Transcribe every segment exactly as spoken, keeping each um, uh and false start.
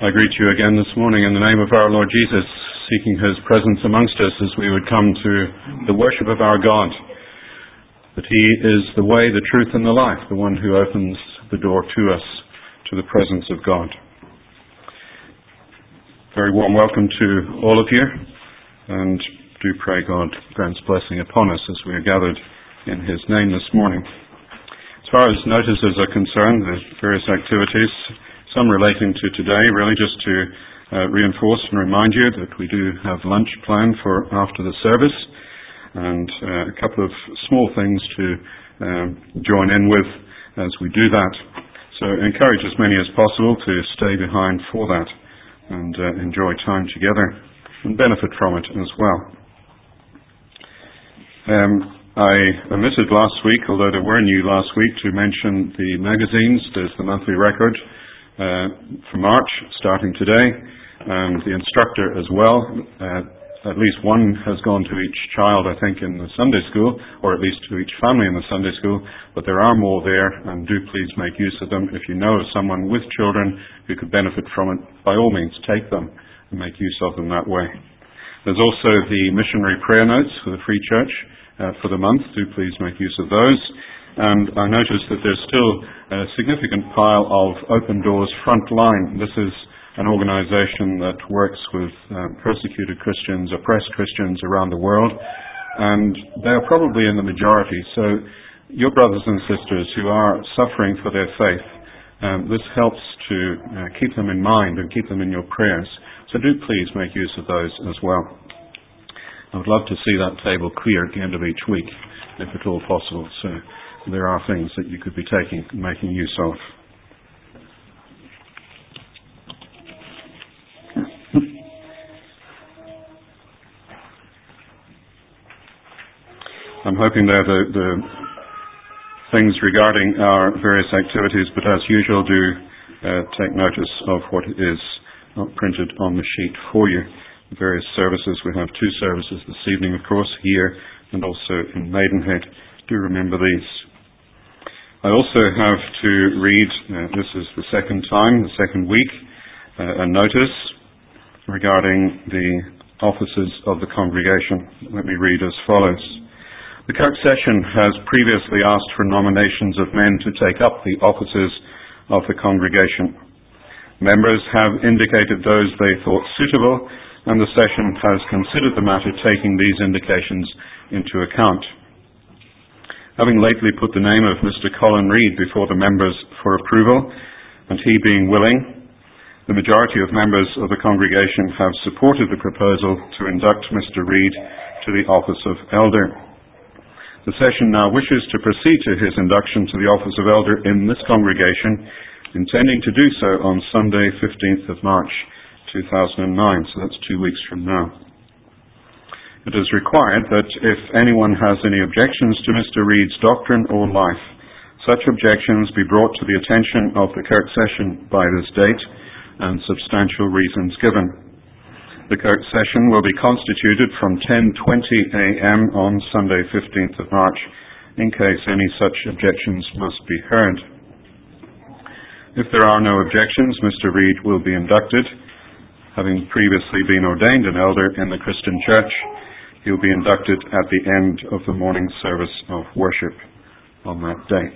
I greet you again this morning in the name of our Lord Jesus, seeking his presence amongst us as we would come to the worship of our God. That he is the way, the truth and the life, the one who opens the door to us, to the presence of God. Very warm welcome to all of you, and do pray God grants blessing upon us as we are gathered in his name this morning. As far as notices are concerned, the various activities, some relating to today, really just to uh, reinforce and remind you that we do have lunch planned for after the service, and uh, a couple of small things to um, join in with as we do that. So encourage as many as possible to stay behind for that and uh, enjoy time together and benefit from it as well. Um, I omitted last week, although there were new last week, to mention the magazines. There's the monthly record uh, for March, starting today, and the instructor as well. Uh, at least one has gone to each child, I think, in the Sunday school, or at least to each family in the Sunday school, but there are more there, and do please make use of them. If you know of someone with children who could benefit from it, by all means take them and make use of them that way. There's also the missionary prayer notes for the Free Church uh, for the month. Do please make use of those. And I noticed that there's still a significant pile of Open Doors Frontline. This is an organization that works with um, persecuted Christians, oppressed Christians around the world, and they're probably in the majority. So your brothers and sisters who are suffering for their faith, um, this helps to uh, keep them in mind and keep them in your prayers. So do please make use of those as well. I would love to see that table clear at the end of each week, if at all possible. So there are things that you could be taking and making use of. I'm hoping there the, the things regarding our various activities, but as usual do uh, take notice of what is not printed on the sheet for you. The various services, we have two services this evening, of course, here and also in Maidenhead. Do remember these. I also have to read, uh, this is the second time, the second week, uh, a notice regarding the offices of the congregation. Let me read as follows. The Kirk Session has previously asked for nominations of men to take up the offices of the congregation. Members have indicated those they thought suitable, and the session has considered the matter, taking these indications into account. Having lately put the name of Mister Colin Reid before the members for approval, and he being willing, the majority of members of the congregation have supported the proposal to induct Mister Reid to the office of elder. The session now wishes to proceed to his induction to the office of elder in this congregation, intending to do so on Sunday, fifteenth of March, two thousand nine, so that's two weeks from now. It is required that if anyone has any objections to Mister Reid's doctrine or life, such objections be brought to the attention of the Kirk Session by this date and substantial reasons given. The Kirk Session will be constituted from ten twenty a.m. on Sunday, fifteenth of March, in case any such objections must be heard. If there are no objections, Mister Reid will be inducted. Having previously been ordained an elder in the Christian Church, he will be inducted at the end of the morning service of worship on that date.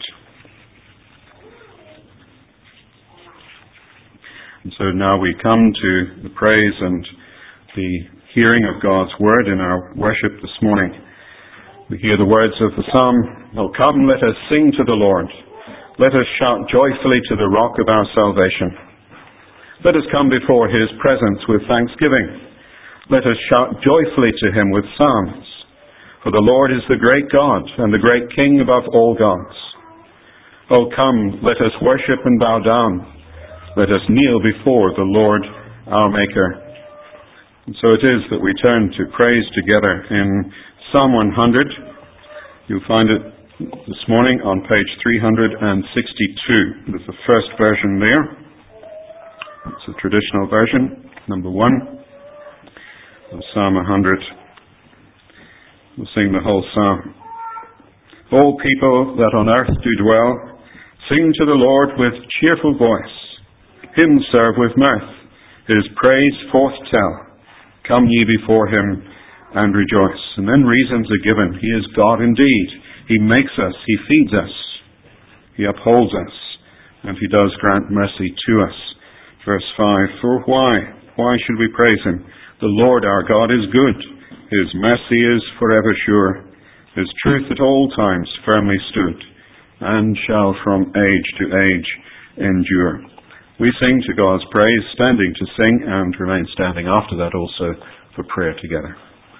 And so now we come to the praise and the hearing of God's word in our worship this morning. We hear the words of the psalm, "Oh, come, let us sing to the Lord. Let us shout joyfully to the rock of our salvation. Let us come before his presence with thanksgiving. Let us shout joyfully to him with psalms. For the Lord is the great God and the great King above all gods. Oh, come, let us worship and bow down. Let us kneel before the Lord our Maker." And so it is that we turn to praise together in Psalm one hundred. You'll find it this morning on page three hundred sixty-two. There's the first version there. It's a traditional version, number one, of Psalm one hundred. We'll sing the whole psalm. All people that on earth do dwell, sing to the Lord with cheerful voice. Him serve with mirth, His praise forth tell. Come ye before him and rejoice. And then reasons are given. He is God indeed. He makes us. He feeds us. He upholds us. And he does grant mercy to us. Verse five, for why? Why should we praise him? The Lord our God is good. His mercy is forever sure. His truth at all times firmly stood, and shall from age to age endure. We sing to God's praise, standing to sing, and remain standing after that also for prayer together.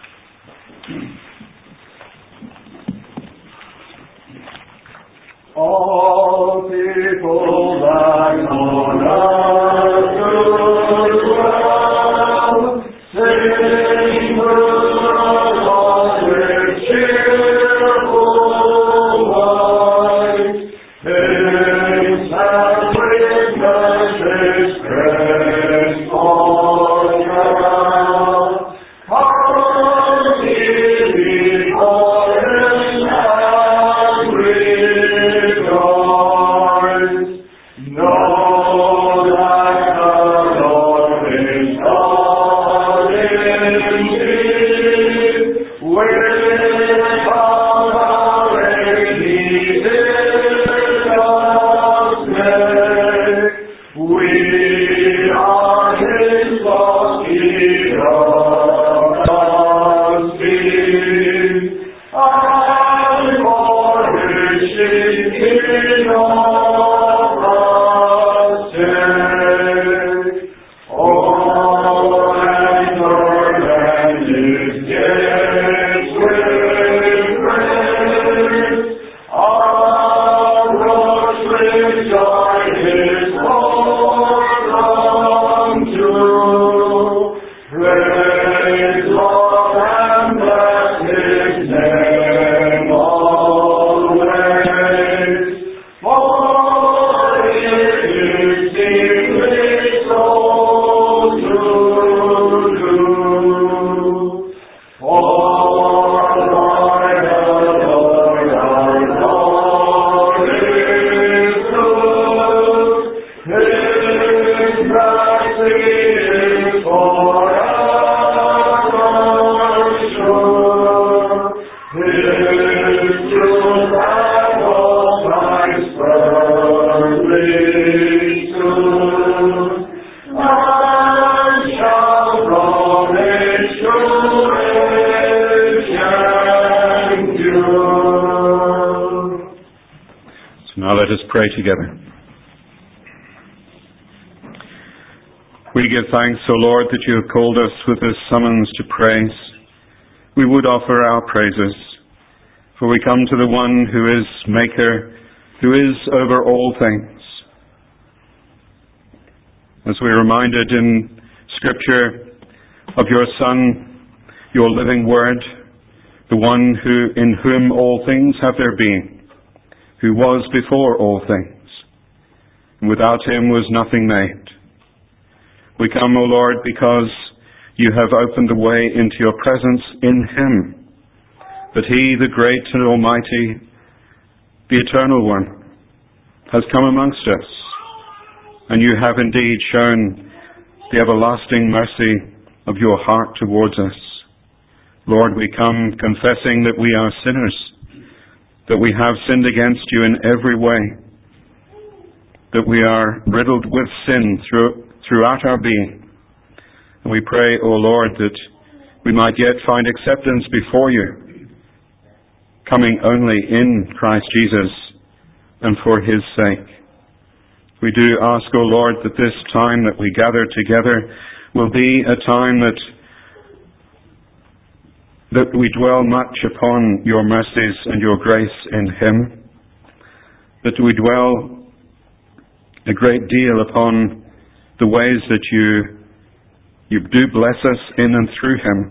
All people that on earth do dwell, sing the Lord with cheerful voice. Hymns and witnesses praise forever. Come ye before him and rejoice. Know that the Lord is God indeed. With covering he did us make. We are his lost, he loved us deep. And for his sheep he loved us take. Oh, enter and his gates with praise. Approach with joy his Lord unto. Praise Lord and bless his name always. For it is deeply so to do. For the Lord, the Lord, our Lord is good. His mercy is forever sure. His truth at all times firmly stood, and shall from age to age endure. So now let us pray together. We give thanks, O Lord, that you have called us with this summons to praise. We would offer our praises, for we come to the one who is Maker, who is over all things. As we're reminded in Scripture of your Son, your living Word, the one who in whom all things have their being, who was before all things, and without him was nothing made. We come, O Lord, because you have opened the way into your presence in him, that he, the great and almighty, the eternal one, has come amongst us, and you have indeed shown the everlasting mercy of your heart towards us. Lord, we come confessing that we are sinners, that we have sinned against you in every way, that we are riddled with sin through, throughout our being. And we pray, O Lord, that we might yet find acceptance before you, coming only in Christ Jesus and for his sake. We do ask, O Lord, that this time that we gather together will be a time that that we dwell much upon your mercies and your grace in him, that we dwell a great deal upon the ways that you you do bless us in and through him.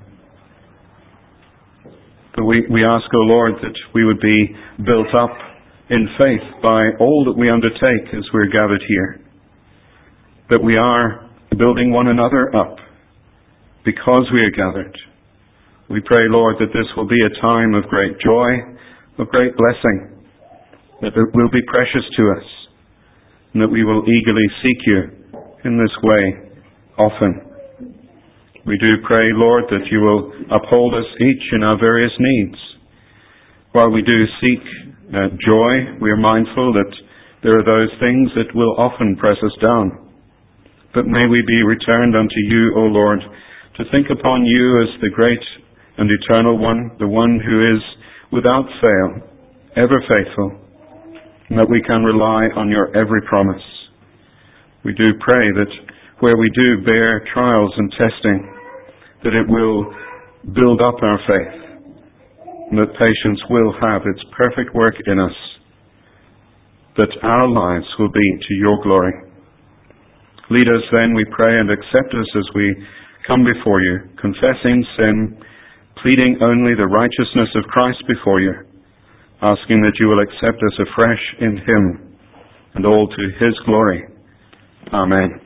But we, we ask, O Lord, that we would be built up in faith by all that we undertake as we're gathered here, that we are building one another up because we are gathered. We pray, Lord, that this will be a time of great joy, of great blessing, that it will be precious to us, and that we will eagerly seek you in this way often. We do pray, Lord, that you will uphold us each in our various needs. While we do seek uh, joy, we are mindful that there are those things that will often press us down. But may we be returned unto you, O Lord, to think upon you as the great and eternal one, the one who is without fail, ever faithful, and that we can rely on your every promise. We do pray that where we do bear trials and testing, that it will build up our faith, and that patience will have its perfect work in us, that our lives will be to your glory. Lead us then, we pray, and accept us as we come before you, confessing sin, pleading only the righteousness of Christ before you, asking that you will accept us afresh in him, and all to his glory. Amen.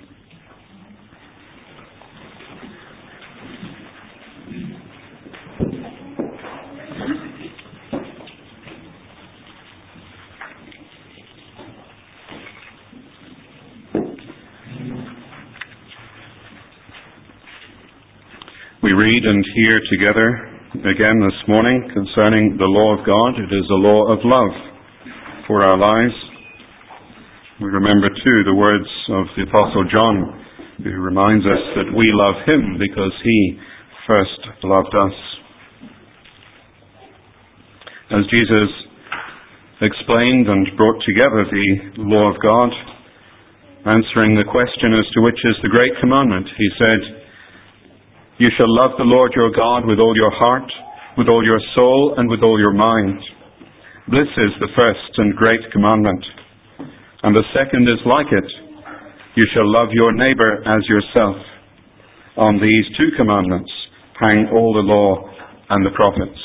We read and hear together again this morning concerning the law of God. It is a law of love for our lives. We remember too the words of the Apostle John, who reminds us that we love him because he first loved us. As Jesus explained and brought together the law of God, answering the question as to which is the great commandment, he said, "You shall love the Lord your God with all your heart, with all your soul, and with all your mind. This is the first and great commandment. And the second is like it. You shall love your neighbor as yourself. On these two commandments hang all the law and the prophets."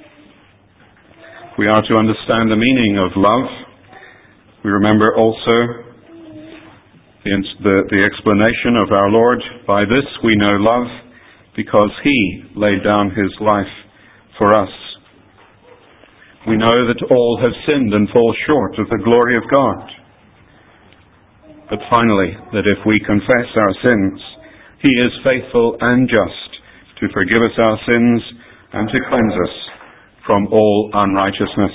We are to understand the meaning of love. We remember also the, the, the explanation of our Lord. By this we know love, because he laid down his life for us. We know that all have sinned and fall short of the glory of God. But finally, that if we confess our sins, he is faithful and just to forgive us our sins and to cleanse us from all unrighteousness.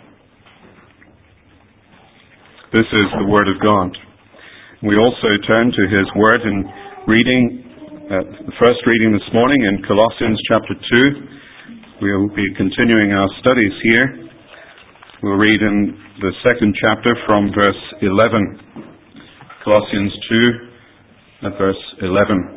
This is the Word of God. We also turn to his Word in reading Uh, the first reading this morning in Colossians chapter two. We'll be continuing our studies here. We'll read in the second chapter from verse eleven. Colossians two at verse eleven.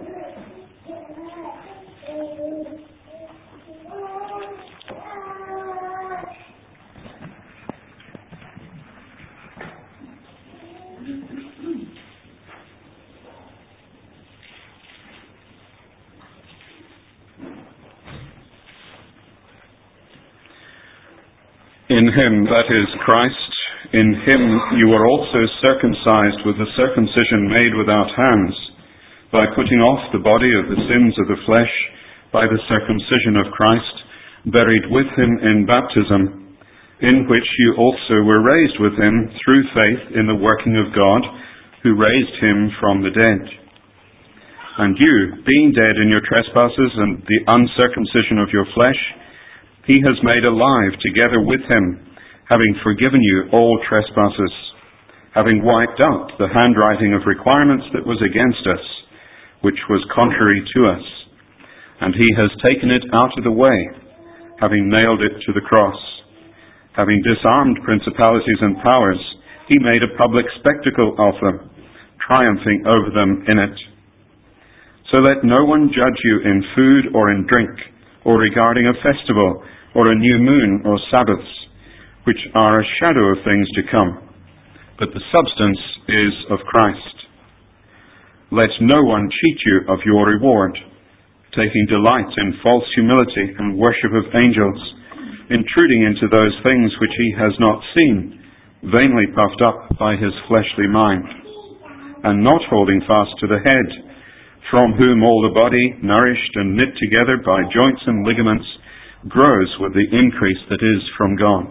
In him, that is Christ, in him you were also circumcised with the circumcision made without hands, by putting off the body of the sins of the flesh by the circumcision of Christ, buried with him in baptism, in which you also were raised with him through faith in the working of God, who raised him from the dead. And you, being dead in your trespasses and the uncircumcision of your flesh, he has made alive together with him, having forgiven you all trespasses, having wiped out the handwriting of requirements that was against us, which was contrary to us. And he has taken it out of the way, having nailed it to the cross. Having disarmed principalities and powers, he made a public spectacle of them, triumphing over them in it. So let no one judge you in food or in drink, or regarding a festival, or a new moon, or Sabbaths, which are a shadow of things to come, but the substance is of Christ. Let no one cheat you of your reward, taking delight in false humility and worship of angels, intruding into those things which he has not seen, vainly puffed up by his fleshly mind, and not holding fast to the head, from whom all the body, nourished and knit together by joints and ligaments, grows with the increase that is from God.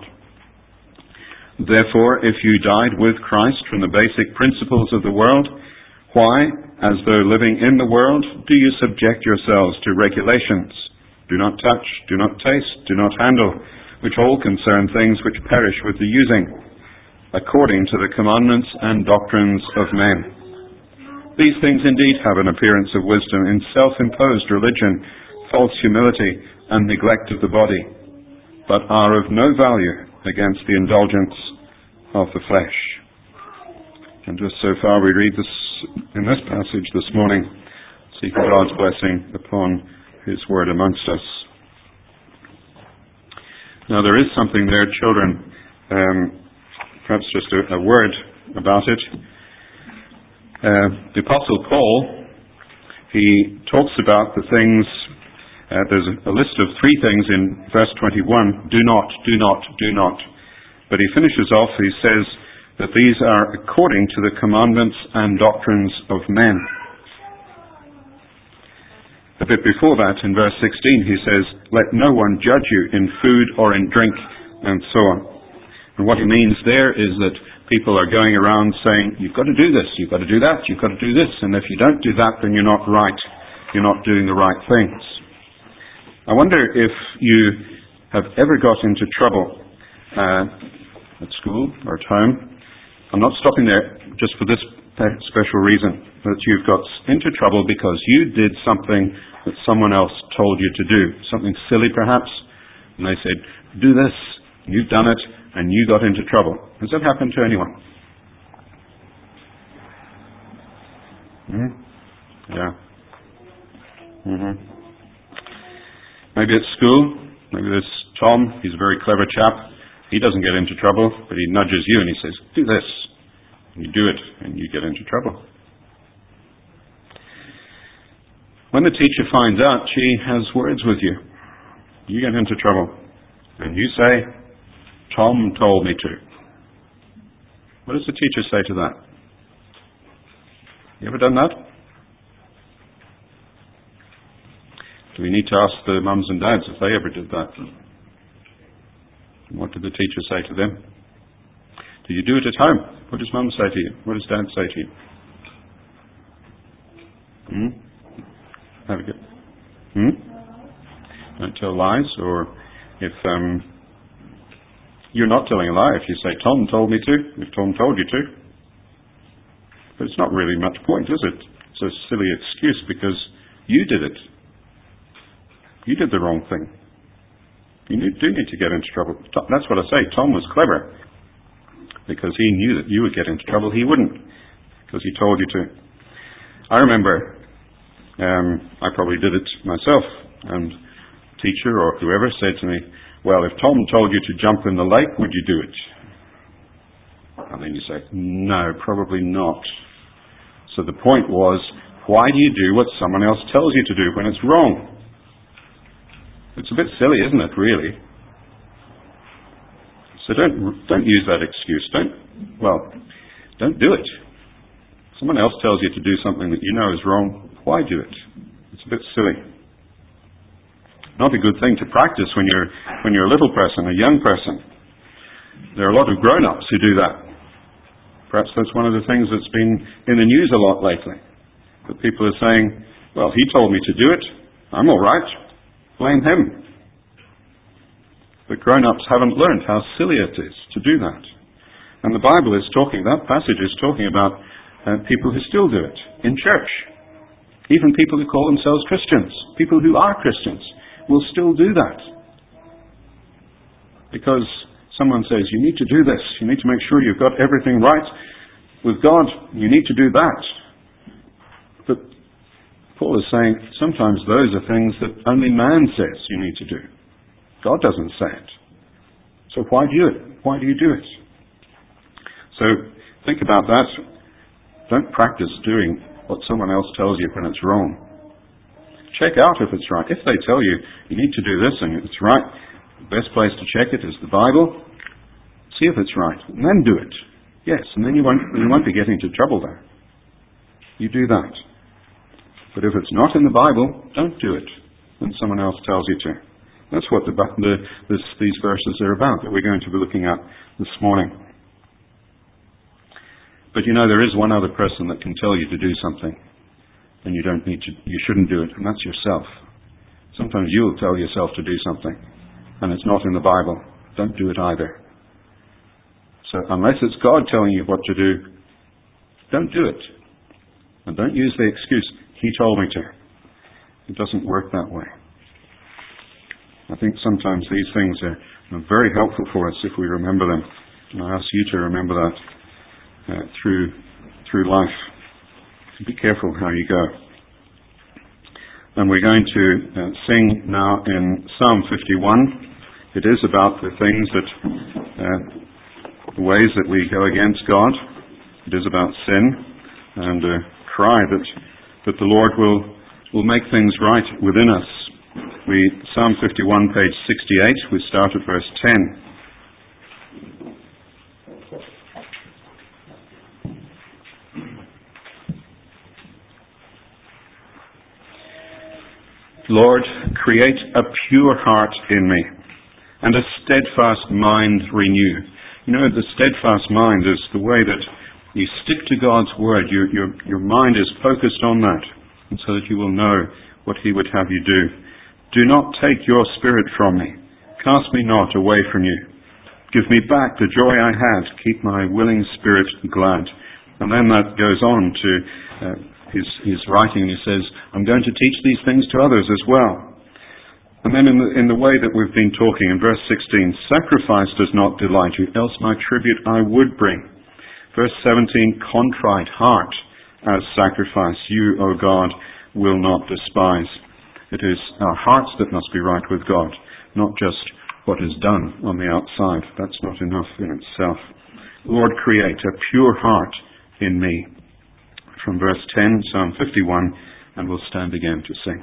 Therefore, if you died with Christ from the basic principles of the world, Why, as though living in the world, do you subject yourselves to regulations? Do not touch, do not taste, do not handle, which all concern things which perish with the using, according to the commandments and doctrines of men. These things indeed have an appearance of wisdom in self-imposed religion, false humility, and neglect of the body, but are of no value against the indulgence of the flesh. And just so far we read this in this passage this morning, seeking God's blessing upon His word amongst us. Now there is something there, children, um, perhaps just a, a word about it. Uh, the Apostle Paul, he talks about the things, uh, there's a, a list of three things in verse twenty-one, do not, do not, do not. But he finishes off, he says that these are according to the commandments and doctrines of men. A bit before that, in verse sixteen, he says, let no one judge you in food or in drink, and so on. And what he means there is that people are going around saying, you've got to do this, you've got to do that, you've got to do this, and if you don't do that, then you're not right. You're not doing the right things. I wonder if you have ever got into trouble uh, at school or at home. I'm not stopping there just for this special reason, that you've got into trouble because you did something that someone else told you to do. Something silly perhaps, and they said, do this, you've done it, and you got into trouble. Has that happened to anyone? Mm-hmm. Yeah. Mm-hmm. Maybe at school, maybe there's Tom, he's a very clever chap. He doesn't get into trouble, but he nudges you and he says, do this. And you do it, and you get into trouble. When the teacher finds out, she has words with you. You get into trouble. And you say, Tom told me to. What does the teacher say to that? You ever done that? Do we need to ask the mums and dads if they ever did that? What did the teacher say to them? Do you do it at home? What does mum say to you? What does dad say to you? Hmm? Have a good. Hmm? Don't tell lies, or if um, you're not telling a lie, if you say, Tom told me to, if Tom told you to. But it's not really much point, is it? It's a silly excuse because you did it. You did the wrong thing. You do need to get into trouble. That's what I say. Tom was clever because he knew that you would get into trouble. He wouldn't because he told you to. I remember, um, I probably did it myself, and teacher or whoever said to me, well, if Tom told you to jump in the lake, would you do it? And then you say, no, probably not. So the point was, why do you do what someone else tells you to do when it's wrong? It's a bit silly, isn't it, really? So don't don't use that excuse. Don't, well, don't do it. Someone else tells you to do something that you know is wrong. Why do it? It's a bit silly. Not a good thing to practice when you're when you're a little person, a young person. There are a lot of grown-ups who do that. Perhaps that's one of the things that's been in the news a lot lately. That people are saying, well, he told me to do it. I'm all right. Blame him. But grown-ups haven't learned how silly it is to do that. And the Bible is talking, that passage is talking about uh, people who still do it in church. Even people who call themselves Christians, people who are Christians, will still do that. Because someone says, you need to do this, you need to make sure you've got everything right with God, you need to do that. But Paul is saying sometimes those are things that only man says you need to do. God doesn't say it. So why do it? Why do you do it? So think about that. Don't practice doing what someone else tells you when it's wrong. Check out if it's right. If they tell you you need to do this and it's right, the best place to check it is the Bible. See if it's right, and then do it. Yes, and then you won't you won't be getting into trouble there. You do that. But if it's not in the Bible, don't do it when someone else tells you to. That's what the, the, this, these verses are about that we're going to be looking at this morning. But you know, there is one other person that can tell you to do something, and you don't need to, you shouldn't do it, and that's yourself. Sometimes you'll tell yourself to do something, and it's not in the Bible. Don't do it either. So unless it's God telling you what to do, don't do it. And don't use the excuse, he told me to. It doesn't work that way. I think sometimes these things are very helpful for us if we remember them. And I ask you to remember that uh, through through life. Be careful how you go. And we're going to uh, sing now in Psalm fifty-one. It is about the things that, uh, the ways that we go against God. It is about sin, and a cry that that the Lord will will make things right within us. We Psalm fifty-one, page sixty-eight. We start at verse ten. Lord, create a pure heart in me, and a steadfast mind renew. You know, the steadfast mind is the way that you stick to God's word. Your, your, your mind is focused on that, and so that you will know what he would have you do. Do not take your spirit from me. Cast me not away from you. Give me back the joy I had. Keep my willing spirit glad. And then that goes on to uh, his, his writing, and he says, I'm going to teach these things to others as well. And then in the, in the way that we've been talking, in verse sixteen, sacrifice does not delight you, else my tribute I would bring. Verse seventeen, contrite heart as sacrifice you, O God, will not despise. It is our hearts that must be right with God, not just what is done on the outside. That's not enough in itself. Lord, create a pure heart in me. From verse ten, Psalm fifty-one, and we'll stand again to sing.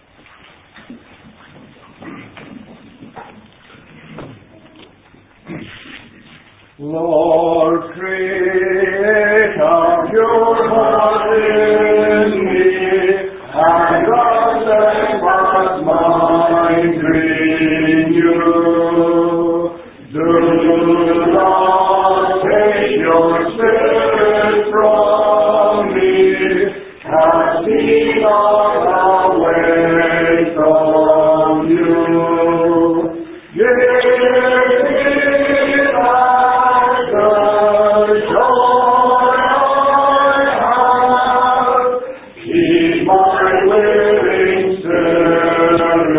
Lord, create a pure heart in me, and a steadfast mind renew. Do not take your spirit from me, cast me not away from you. Give me back the joy I have. Keep my willing spirit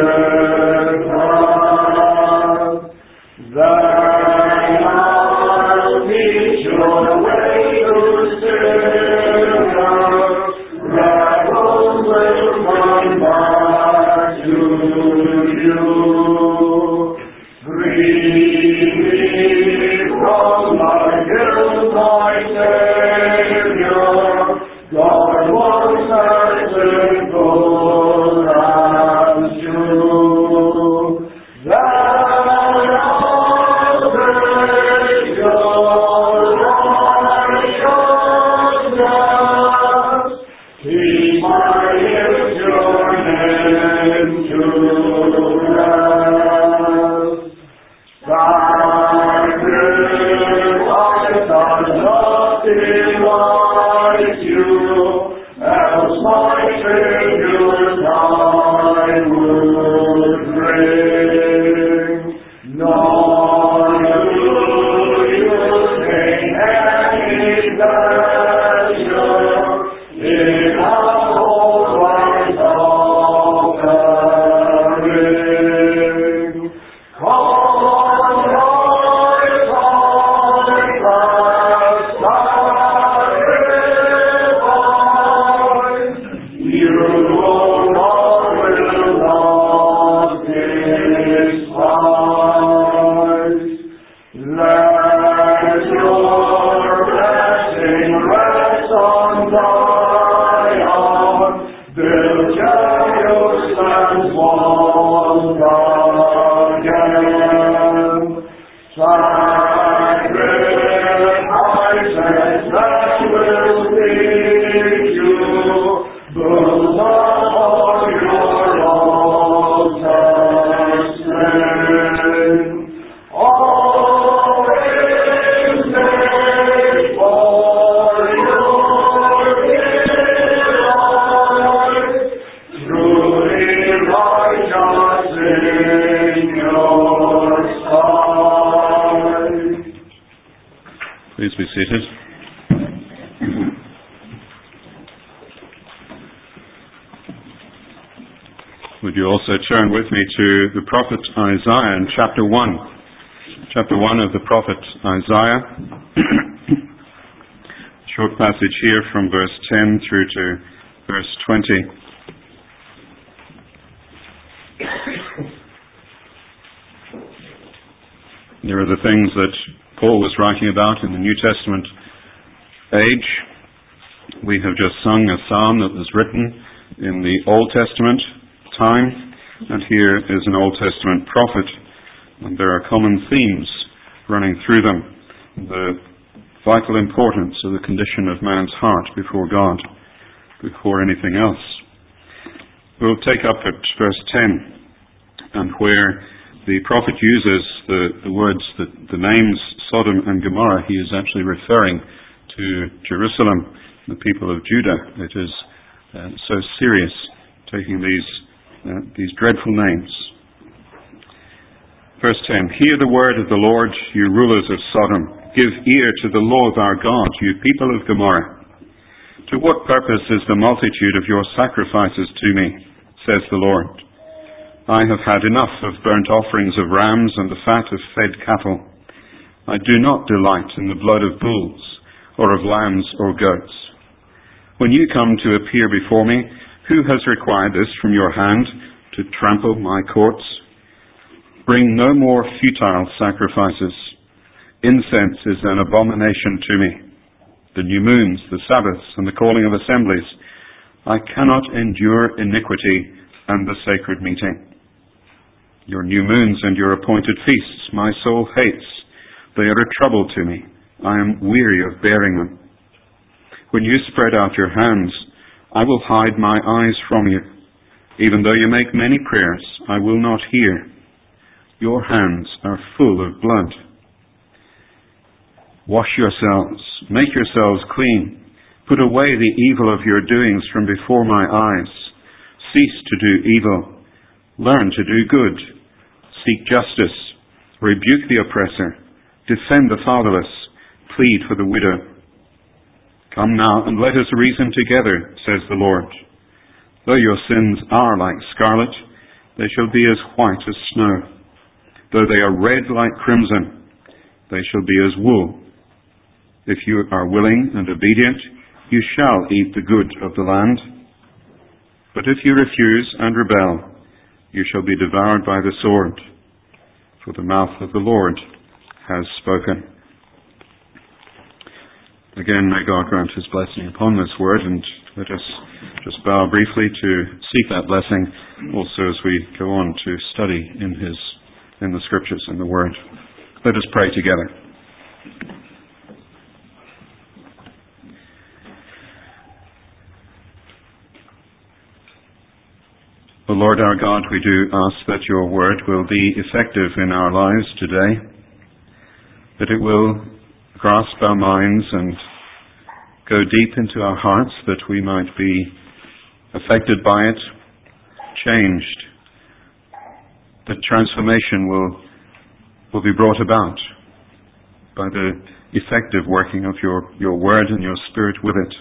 glad. Then I'll teach your way to sinners. Rebels will come back to you. Free me from my guilt, my Savior. God was merciful and true. Then I'll praise your righteousness. Keep my lips your name to bless. Sacrifice does not delight you, else my tribute I would bring. Nor do you take any pleasure in a whole life offering. Always make for Would you also turn with me to the prophet Isaiah in chapter one. Chapter one of the prophet Isaiah. Short passage here from verse ten through to verse twenty. There are the things that Paul was writing about in the New Testament age. We have just sung a psalm that was written in the Old Testament time, and here is an Old Testament prophet, and there are common themes running through them. The vital importance of the condition of man's heart before God, before anything else. We'll take up at verse ten, and where the prophet uses the, the words, the, the names Sodom and Gomorrah, he is actually referring to Jerusalem, the people of Judah. It is uh, so serious, taking these uh, these dreadful names. Verse ten, hear the word of the Lord, you rulers of Sodom. Give ear to the law of our God, you people of Gomorrah. To what purpose is the multitude of your sacrifices to me, says the Lord. I have had enough of burnt offerings of rams and the fat of fed cattle. I do not delight in the blood of bulls or of lambs or goats. When you come to appear before me, who has required this from your hand to trample my courts? Bring no more futile sacrifices. Incense is an abomination to me. The new moons, the Sabbaths, and the calling of assemblies. I cannot endure iniquity and the sacred meeting. Your new moons and your appointed feasts my soul hates. They are a trouble to me. I am weary of bearing them. When you spread out your hands, I will hide my eyes from you. Even though you make many prayers, I will not hear. Your hands are full of blood. Wash yourselves, make yourselves clean. Put away the evil of your doings from before my eyes. Cease to do evil. Learn to do good. Seek justice. Rebuke the oppressor. Defend the fatherless. Plead for the widow. Come now and let us reason together, says the Lord. Though your sins are like scarlet, they shall be as white as snow. Though they are red like crimson, they shall be as wool. If you are willing and obedient, you shall eat the good of the land. But if you refuse and rebel, you shall be devoured by the sword. For the mouth of the Lord has spoken. Again, may God grant His blessing upon this word, and let us just bow briefly to seek that blessing also as we go on to study in His, in the Scriptures and the Word. Let us pray together. O Lord our God, we do ask that your word will be effective in our lives today, that it will grasp our minds and go deep into our hearts, that we might be affected by it, changed, that transformation will, will be brought about by the effective working of your, your word and your Spirit with it.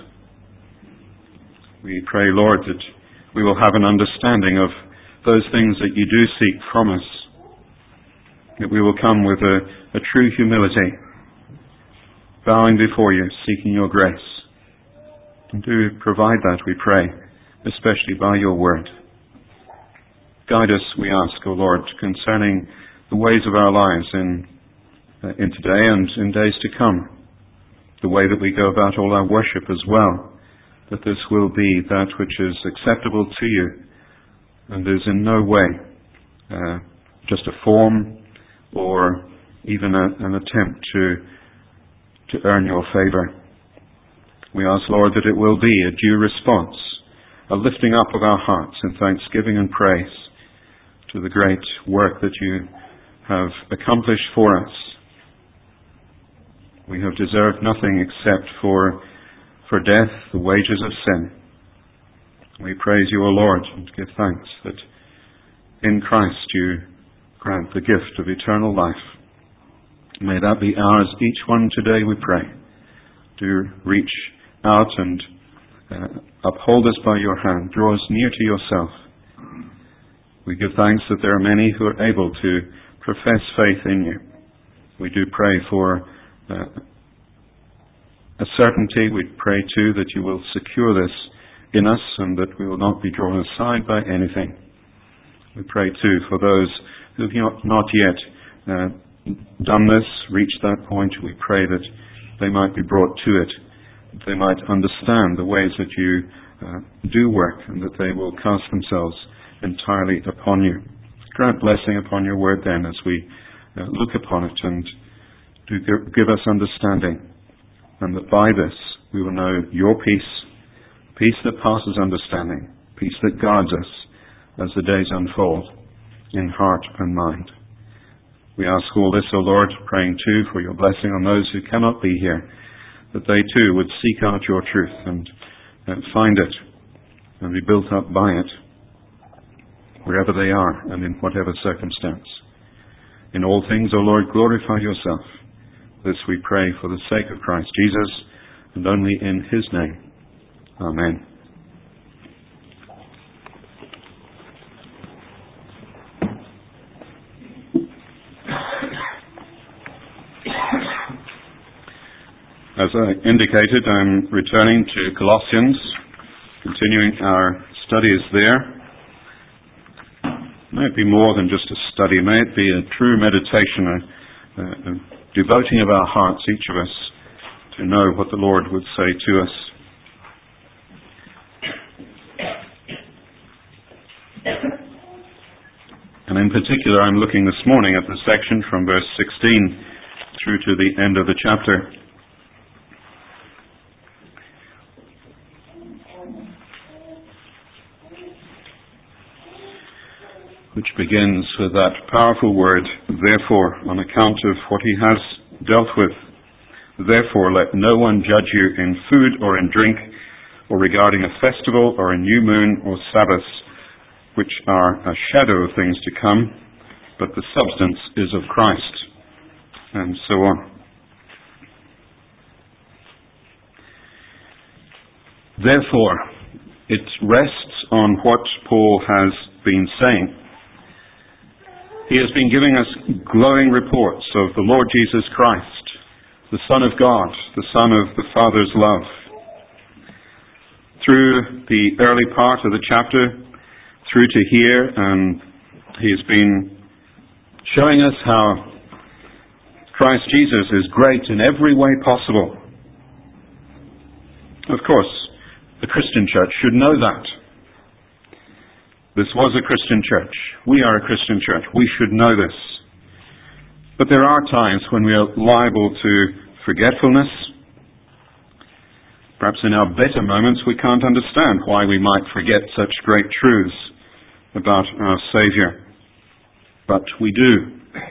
We pray, Lord, that we will have an understanding of those things that you do seek from us, that we will come with a, a true humility, bowing before you, seeking your grace. And do provide that, we pray, especially by your word. Guide us, we ask, O Lord, concerning the ways of our lives in, uh, in today and in days to come, the way that we go about all our worship as well, that this will be that which is acceptable to you and is in no way uh, just a form or even a, an attempt to to earn your favor. We ask, Lord, that it will be a due response, a lifting up of our hearts in thanksgiving and praise to the great work that you have accomplished for us. We have deserved nothing except for for death, the wages of sin. We praise you, O Lord, and give thanks that in Christ you grant the gift of eternal life. May that be ours, each one today, we pray. Do reach out and uh, uphold us by your hand. Draw us near to yourself. We give thanks that there are many who are able to profess faith in you. We do pray for uh, a certainty. We pray too that you will secure this in us and that we will not be drawn aside by anything. We pray too for those who have not yet uh, done this, reached that point. We pray that they might be brought to it, that they might understand the ways that you uh, do work, and that they will cast themselves entirely upon you. Grant blessing upon your word then as we uh, look upon it, and do give us understanding, and that by this we will know your peace, peace that passes understanding, peace that guards us as the days unfold in heart and mind. We ask all this, O Lord, praying too for your blessing on those who cannot be here, that they too would seek out your truth and uh, find it and be built up by it, wherever they are and in whatever circumstance. In all things, O Lord, glorify yourself. This we pray for the sake of Christ Jesus, and only in his name. Amen. As I indicated, I'm returning to Colossians, continuing our studies there. May it be more than just a study. May it be a true meditation, a, a, a devoting of our hearts, each of us, to know what the Lord would say to us. And in particular, I'm looking this morning at the section from verse sixteen through to the end of the chapter. Which begins with that powerful word, therefore, on account of what he has dealt with. Therefore, let no one judge you in food or in drink, or regarding a festival or a new moon or Sabbath, which are a shadow of things to come, but the substance is of Christ, and so on. Therefore, it rests on what Paul has been saying. He has been giving us glowing reports of the Lord Jesus Christ, the Son of God, the Son of the Father's love. Through the early part of the chapter, through to here, and he has been showing us how Christ Jesus is great in every way possible. Of course, the Christian church should know that. This was a Christian church. We are a Christian church. We should know this. But there are times when we are liable to forgetfulness. Perhaps in our better moments we can't understand why we might forget such great truths about our Saviour. But we do.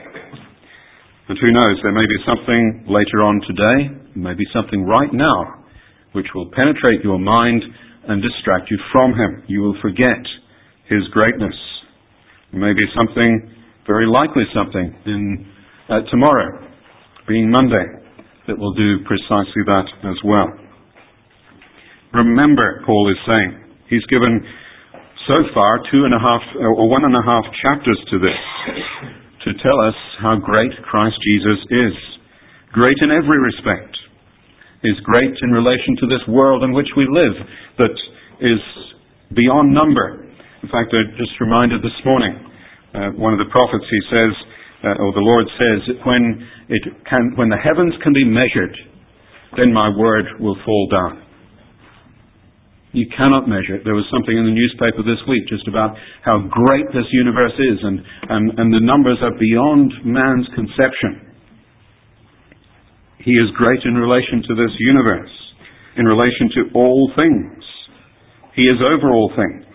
And who knows, there may be something later on today, maybe something right now, which will penetrate your mind and distract you from him. You will forget his greatness. Maybe something, very likely something, in uh, tomorrow, being Monday, that will do precisely that as well. Remember, Paul is saying, he's given so far two and a half, or one and a half chapters to this, to tell us how great Christ Jesus is. Great in every respect. Is great in relation to this world in which we live, that is beyond number. In fact, I'm just reminded this morning, uh, one of the prophets, he says, uh, or the Lord says, that when it can, when the heavens can be measured, then my word will fall down. You cannot measure it. There was something in the newspaper this week just about how great this universe is, and, and, and the numbers are beyond man's conception. He is great in relation to this universe, in relation to all things. He is over all things.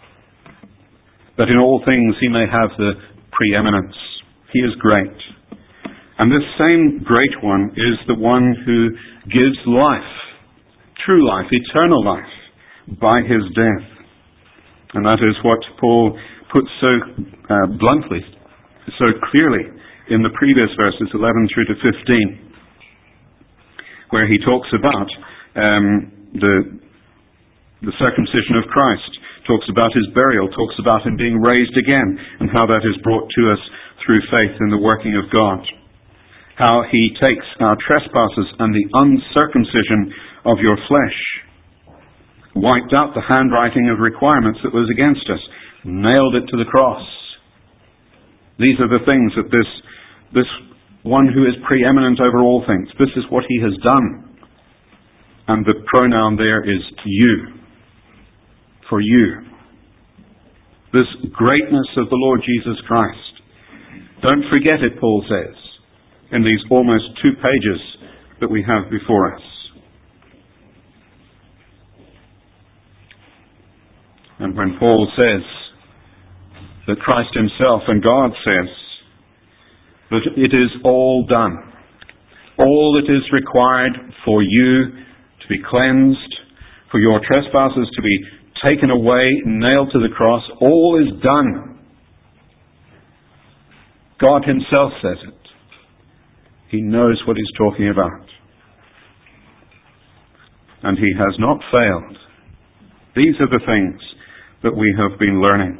That in all things he may have the preeminence. He is great. And this same great one is the one who gives life, true life, eternal life, by his death. And that is what Paul puts so uh, bluntly, so clearly in the previous verses eleven through to fifteen, where he talks about um, the, the circumcision of Christ, talks about his burial, talks about him being raised again, and how that is brought to us through faith in the working of God. How he takes our trespasses and the uncircumcision of your flesh, wiped out the handwriting of requirements that was against us, nailed it to the cross. These are the things that this, this one who is preeminent over all things, this is what he has done. And the pronoun there is you. For you. This greatness of the Lord Jesus Christ. Don't forget it, Paul says, in these almost two pages that we have before us. And when Paul says that Christ himself and God says that it is all done, all that is required for you to be cleansed, for your trespasses to be taken away, nailed to the cross, all is done. God himself says it. He knows what he's talking about. And he has not failed. These are the things that we have been learning.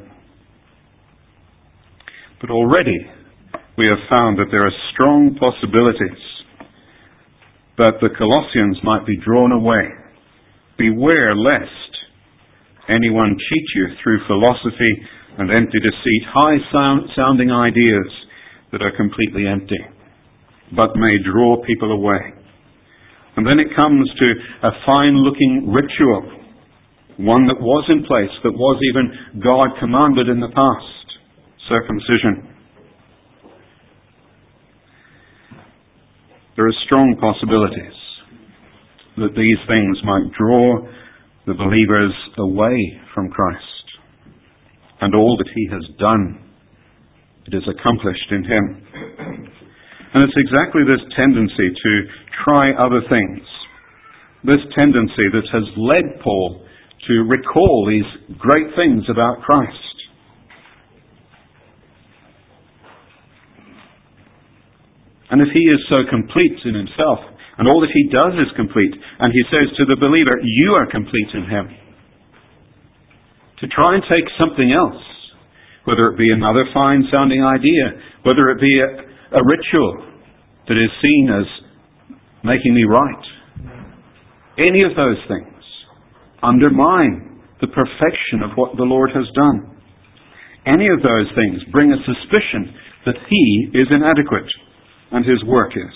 But already we have found that there are strong possibilities that the Colossians might be drawn away. Beware lest anyone cheat you through philosophy and empty deceit, high sound, sounding ideas that are completely empty, but may draw people away. And then it comes to a fine-looking ritual, one that was in place, that was even God commanded in the past, circumcision. There are strong possibilities that these things might draw the believers away from Christ and all that he has done. It is accomplished in him. And it's exactly this tendency to try other things, this tendency that has led Paul to recall these great things about Christ. And if he is so complete in himself, and all that he does is complete, and he says to the believer, you are complete in him, to try and take something else, whether it be another fine-sounding idea, whether it be a, a ritual that is seen as making me right, any of those things undermine the perfection of what the Lord has done. Any of those things bring a suspicion that he is inadequate and his work is.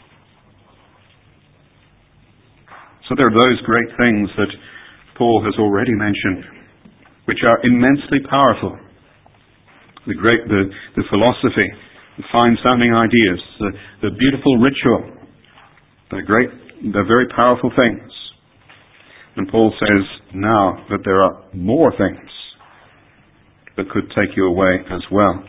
So there are those great things that Paul has already mentioned, which are immensely powerful. The great, the, the philosophy, the fine-sounding ideas, the, the beautiful ritual. They're great, they're very powerful things. And Paul says now that there are more things that could take you away as well.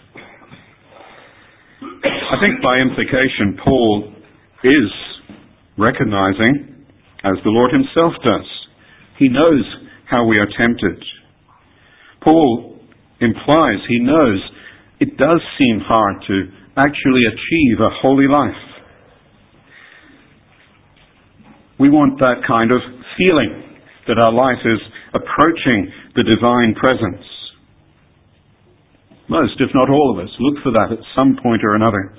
I think by implication, Paul is recognizing, as the Lord himself does, he knows how we are tempted. Paul implies he knows it does seem hard to actually achieve a holy life. We want that kind of feeling that our life is approaching the divine presence. Most, if not all of us, look for that at some point or another.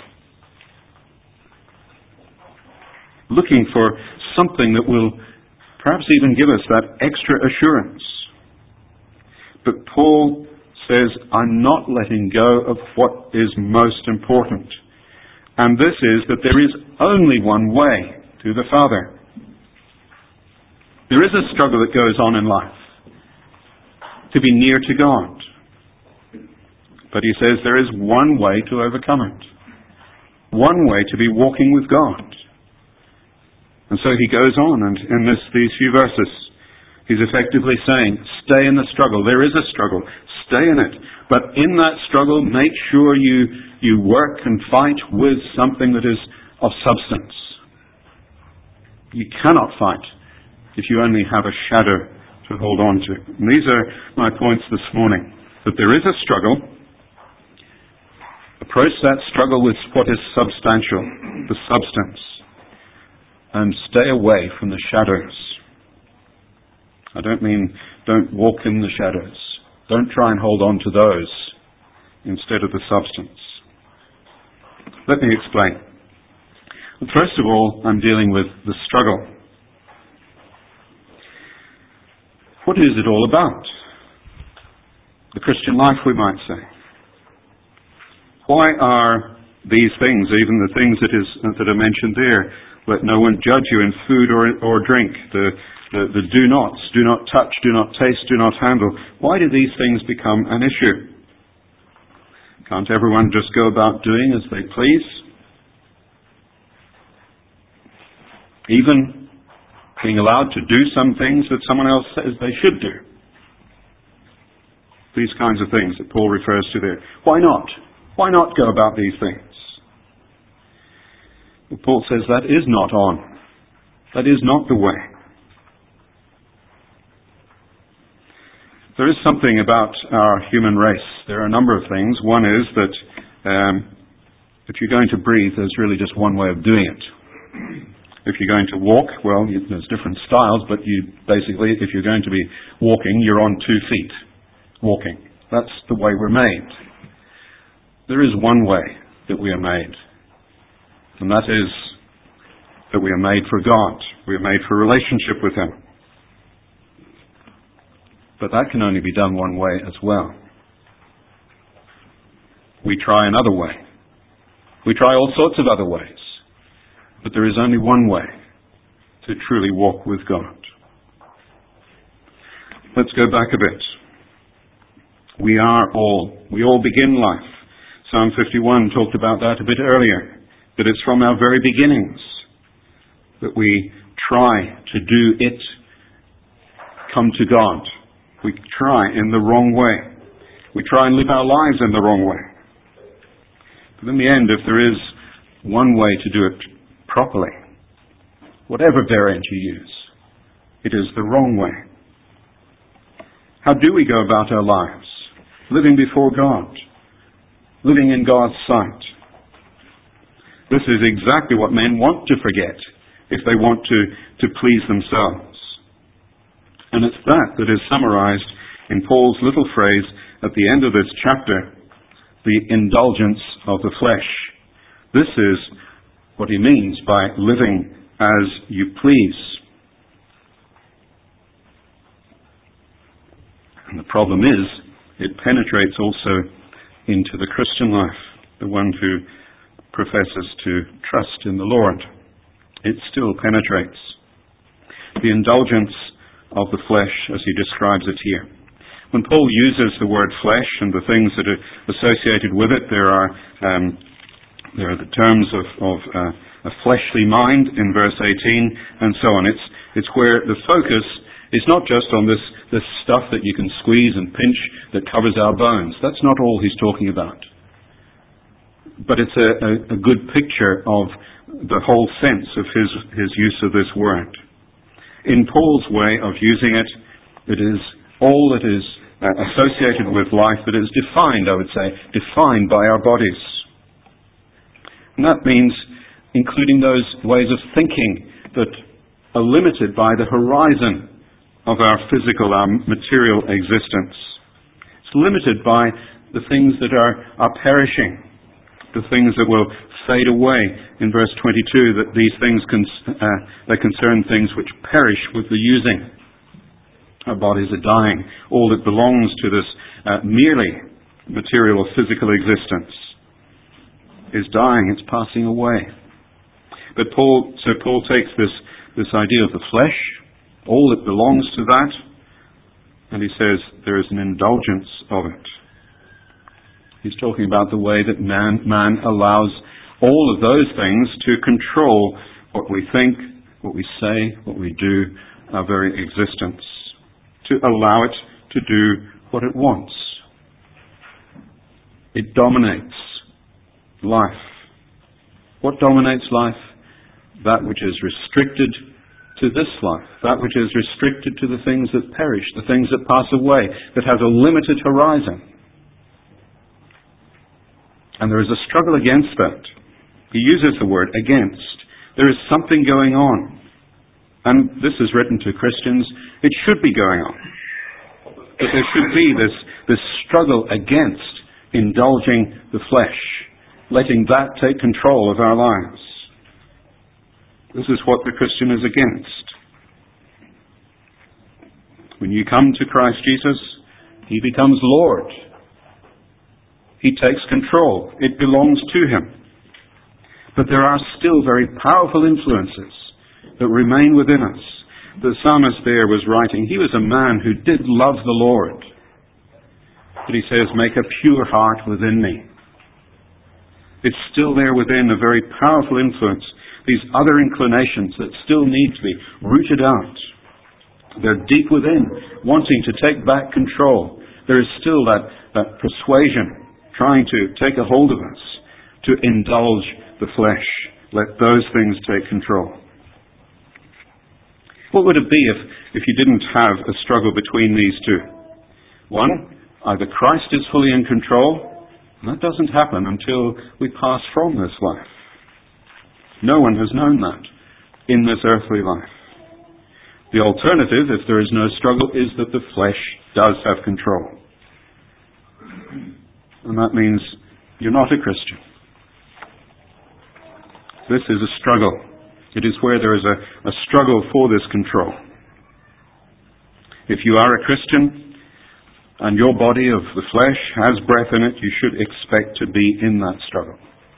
Looking for something that will perhaps even give us that extra assurance. But Paul says, I'm not letting go of what is most important. And this is that there is only one way to the Father. There is a struggle that goes on in life to be near to God. But he says there is one way to overcome it. One way to be walking with God. And so he goes on, and in this, these few verses, he's effectively saying, stay in the struggle. There is a struggle. Stay in it. But in that struggle, make sure you, you work and fight with something that is of substance. You cannot fight if you only have a shadow to hold on to. And these are my points this morning. That there is a struggle. Approach that struggle with what is substantial, the substance. And stay away from the shadows. I don't mean Don't walk in the shadows. Don't try and hold on to those instead of the substance. Let me explain. First of all, I'm dealing with the struggle. What is it all about? The Christian life, we might say. Why are these things, even the things that is that are mentioned there, let no one judge you in food or or drink, the, the, the do nots, do not touch, do not taste, do not handle, why do these things become an issue? Can't everyone just go about doing as they please? Even being allowed to do some things that someone else says they should do. These kinds of things that Paul refers to there. Why not? Why not go about these things? Well, Paul says that is not on. That is not the way. There is something about our human race. There are a number of things. One is that um, if you're going to breathe, there's really just one way of doing it. If you're going to walk, well, you, there's different styles, but you basically, if you're going to be walking, you're on two feet walking. That's the way we're made. There is one way that we are made, and that is that we are made for God. We are made for a relationship with Him. But that can only be done one way as well. We try another way. We try all sorts of other ways. But there is only one way to truly walk with God. Let's go back a bit. We are all, we all begin life. Psalm fifty-one talked about that a bit earlier. That it's from our very beginnings that we try to do it, come to God. We try in the wrong way. We try and live our lives in the wrong way. But in the end, if there is one way to do it properly, whatever variant you use, it is the wrong way. How do we go about our lives? Living before God, living in God's sight. This is exactly what men want to forget if they want to, to please themselves. And it's that that is summarized in Paul's little phrase at the end of this chapter, the indulgence of the flesh. This is what he means by living as you please. And the problem is, it penetrates also into the Christian life, the one who professes to trust in the Lord. It still penetrates. The indulgence of the flesh, as he describes it here. When Paul uses the word flesh and the things that are associated with it, there are um, there are the terms of, of uh, a fleshly mind in verse eighteen, and so on. It's it's where the focus is not just on this this stuff that you can squeeze and pinch that covers our bones. That's not all he's talking about. But it's a, a, a good picture of the whole sense of his his use of this word. In Paul's way of using it, it is all that is uh, associated with life that is defined, I would say, defined by our bodies. And that means including those ways of thinking that are limited by the horizon of our physical, our material existence. It's limited by the things that are, are perishing, the things that will fade away. In verse twenty-two, that these things con- uh, they concern things which perish with the using. Our bodies are dying. All that belongs to this uh, merely material or physical existence is dying. It's passing away. But Paul, so Paul takes this this idea of the flesh, all that belongs to that, and he says there is an indulgence of it. He's talking about the way that man man allows all of those things to control what we think, what we say, what we do, our very existence. To allow it to do what it wants. It dominates life. What dominates life? That which is restricted to this life. That which is restricted to the things that perish, the things that pass away, that has a limited horizon. And there is a struggle against that. He uses the word against. There is something going on. And this is written to Christians. It should be going on. that there should be this, this struggle against indulging the flesh, letting that take control of our lives. This is what the Christian is against. When you come to Christ Jesus, He becomes Lord. He takes control. It belongs to Him. But there are still very powerful influences that remain within us. The psalmist there was writing, he was a man who did love the Lord. But he says, make a pure heart within me. It's still there within, a very powerful influence. These other inclinations that still need to be rooted out. They're deep within, wanting to take back control. There is still that, that persuasion trying to take a hold of us, to indulge the flesh. Let those things take control. What would it be if, if you didn't have a struggle between these two? One, either Christ is fully in control, and that doesn't happen until we pass from this life. No one has known that in this earthly life. The alternative, if there is no struggle, is that the flesh does have control. And that means you're not a Christian. This is a struggle. It is where there is a, a struggle for this control. If you are a Christian and your body of the flesh has breath in it, you should expect to be in that struggle.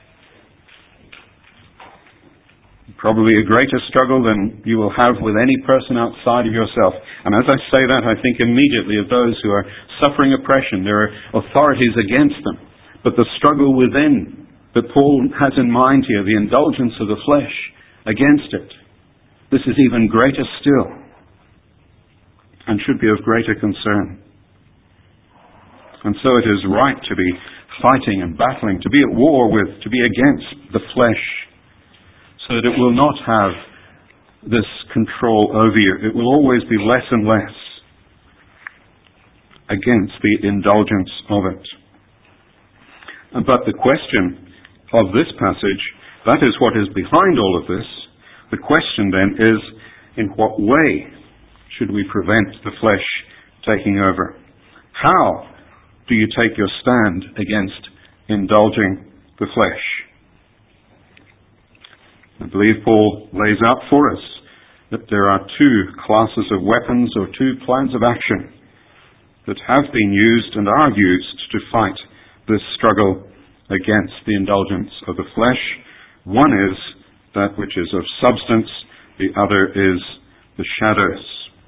Probably a greater struggle than you will have with any person outside of yourself. And as I say that, I think immediately of those who are suffering oppression. There are authorities against them. But the struggle within that Paul has in mind here, the indulgence of the flesh against it, this is even greater still and should be of greater concern. And so it is right to be fighting and battling, to be at war with, to be against the flesh, so that it will not have this control over you. It will always be less and less against the indulgence of it. But the question of this passage, that is what is behind all of this. The question then is, in what way should we prevent the flesh taking over? How do you take your stand against indulging the flesh? I believe Paul lays out for us that there are two classes of weapons or two plans of action that have been used and are used to fight this struggle against the indulgence of the flesh. One is that which is of substance, the other is the shadows.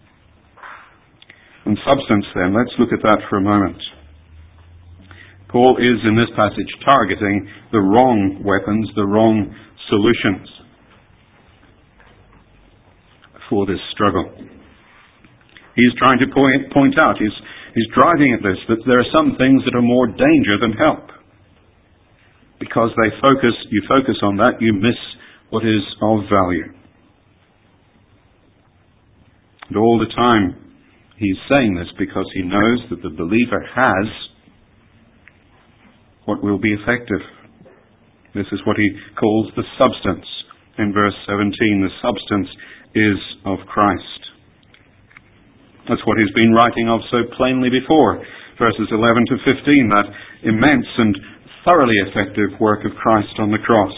And substance then, let's look at that for a moment. Paul is in this passage targeting the wrong weapons, the wrong solutions for this struggle. He's trying to point, point out, he's, he's driving at this, that there are some things that are more danger than help. Because they focus, you focus on that, you miss what is of value. And all the time he's saying this because he knows that the believer has what will be effective. This is what he calls the substance. In verse seventeen, the substance is of Christ. That's what he's been writing of so plainly before. Verses eleven to fifteen, that immense and thoroughly effective work of Christ on the cross.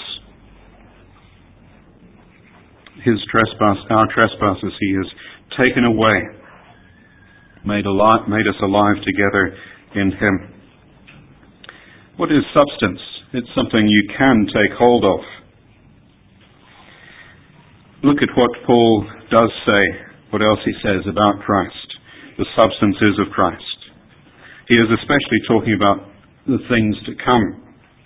His trespass, our trespasses, he has taken away, made, alive, made us alive together in him. What is substance? It's something you can take hold of. Look at what Paul does say, what else he says about Christ. The substance is of Christ. He is especially talking about the things to come.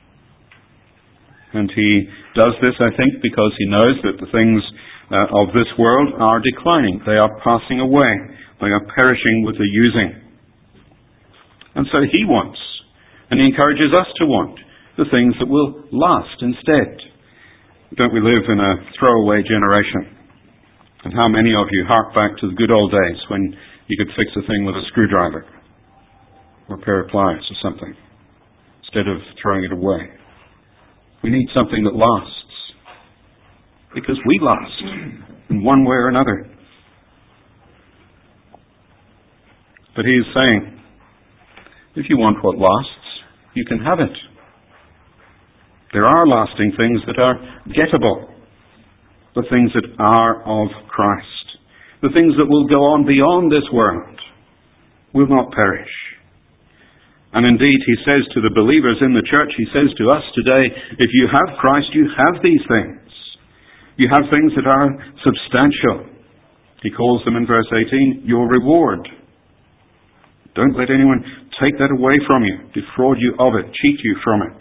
And he does this, I think, because he knows that the things uh, of this world are declining. They are passing away. They are perishing with the using. And so he wants, and he encourages us to want, the things that will last instead. Don't we live in a throwaway generation? And how many of you hark back to the good old days when you could fix a thing with a screwdriver or a pair of pliers or something, instead of throwing it away? We need something that lasts, because we last in one way or another. But he is saying, if you want what lasts, you can have it. There are lasting things that are gettable. The things that are of Christ. The things that will go on beyond this world will not perish. And indeed, he says to the believers in the church, he says to us today, if you have Christ, you have these things. You have things that are substantial. He calls them in verse eighteen, your reward. Don't let anyone take that away from you, defraud you of it, cheat you from it.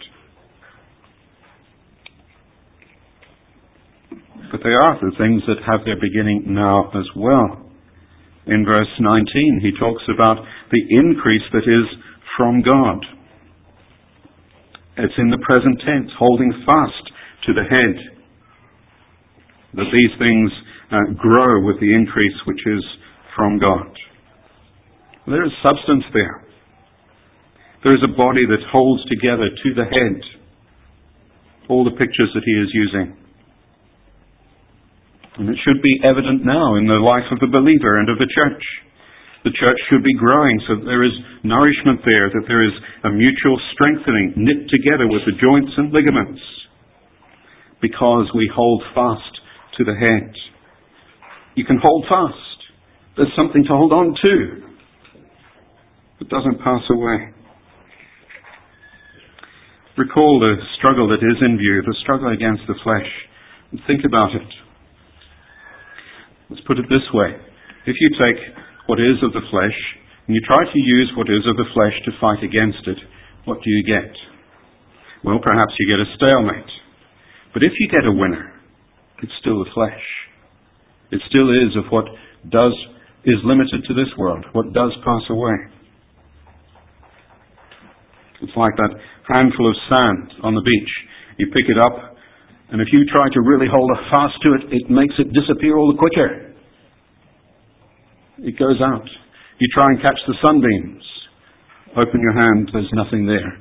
But they are the things that have their beginning now as well. In verse nineteen, he talks about the increase that is from God. It's in the present tense, holding fast to the head. That these things uh, grow with the increase which is from God. There is substance there. There is a body that holds together to the head. All the pictures that he is using. And it should be evident now in the life of the believer and of the church. The church should be growing so that there is nourishment there, that there is a mutual strengthening, knit together with the joints and ligaments. Because we hold fast to the head. You can hold fast. There's something to hold on to. It doesn't pass away. Recall the struggle that is in view, the struggle against the flesh. And think about it. Let's put it this way. If you take what is of the flesh, and you try to use what is of the flesh to fight against it, what do you get? Well, perhaps you get a stalemate. But if you get a winner, it's still the flesh. It still is of what does is limited to this world, what does pass away. It's like that handful of sand on the beach. You pick it up, and if you try to really hold fast to it, it makes it disappear all the quicker. It goes out. You try and catch the sunbeams. Open your hand, there's nothing there.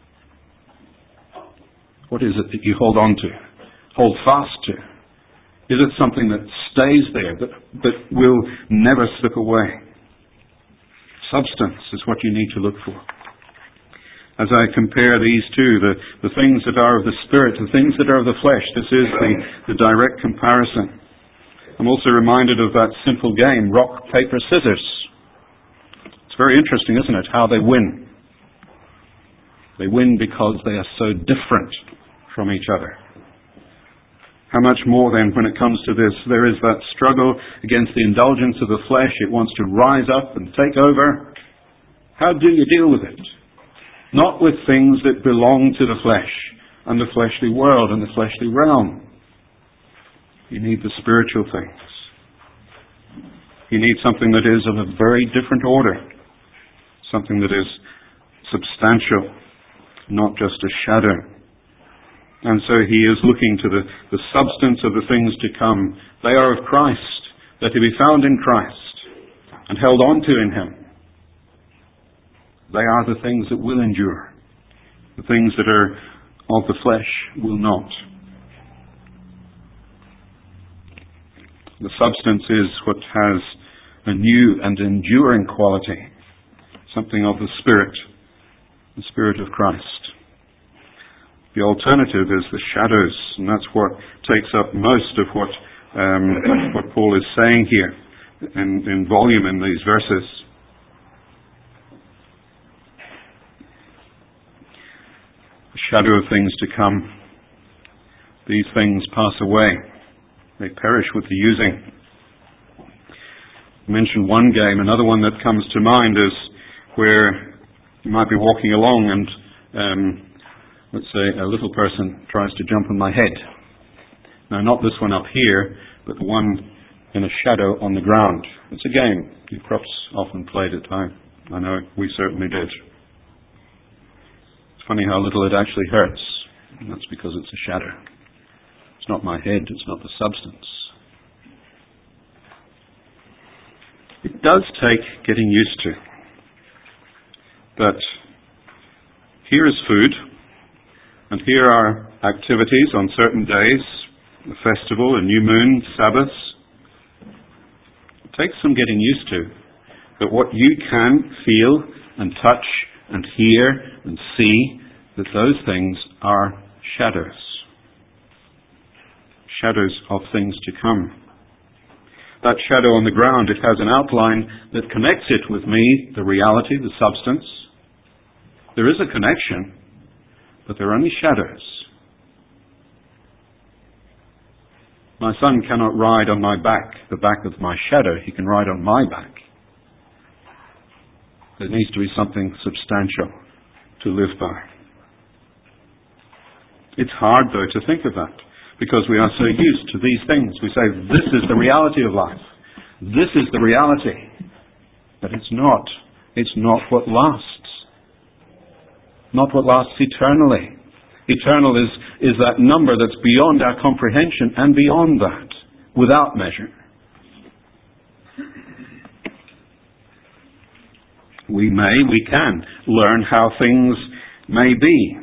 What is it that you hold on to? Hold fast to? Is it something that stays there, that, that will never slip away? Substance is what you need to look for. As I compare these two, the, the things that are of the Spirit, the things that are of the flesh, this is the, the direct comparison. I'm also reminded of that simple game, rock, paper, scissors. It's very interesting, isn't it, how they win. They win because they are so different from each other. How much more then when it comes to this, there is that struggle against the indulgence of the flesh. It wants to rise up and take over. How do you deal with it? Not with things that belong to the flesh and the fleshly world and the fleshly realm. You need the spiritual things. You need something that is of a very different order. Something that is substantial, not just a shadow. And so he is looking to the, the substance of the things to come. They are of Christ, that to be found in Christ and held on to in him. They are the things that will endure. The things that are of the flesh will not. The substance is what has a new and enduring quality. Something of the Spirit. The Spirit of Christ. The alternative is the shadows, and that's what takes up most of what um, what Paul is saying here in, in volume in these verses. The shadow of things to come. These things pass away. They perish with the using. I mentioned one game. Another one that comes to mind is where you might be walking along and um, let's say a little person tries to jump on my head. Now, not this one up here, but the one in a shadow on the ground. It's a game. You perhaps often played it. I, I know we certainly did. It's funny how little it actually hurts. And that's because it's a shadow. It's not my head. It's not the substance. It does take getting used to. But here is food. And here are activities on certain days, the festival, a new moon, Sabbaths. It takes some getting used to. But what you can feel and touch and hear and see, that those things are shadows. Shadows of things to come. That shadow on the ground, it has an outline that connects it with me, the reality, the substance. There is a connection, but they're only shadows. My son cannot ride on my back, the back of my shadow. He can ride on my back. There needs to be something substantial to live by. It's hard, though, to think of that, because we are so used to these things. We say, this is the reality of life. This is the reality. But it's not. It's not what lasts. Not what lasts eternally. Eternal is, is that number that's beyond our comprehension and beyond that, without measure. We may, we can learn how things may be.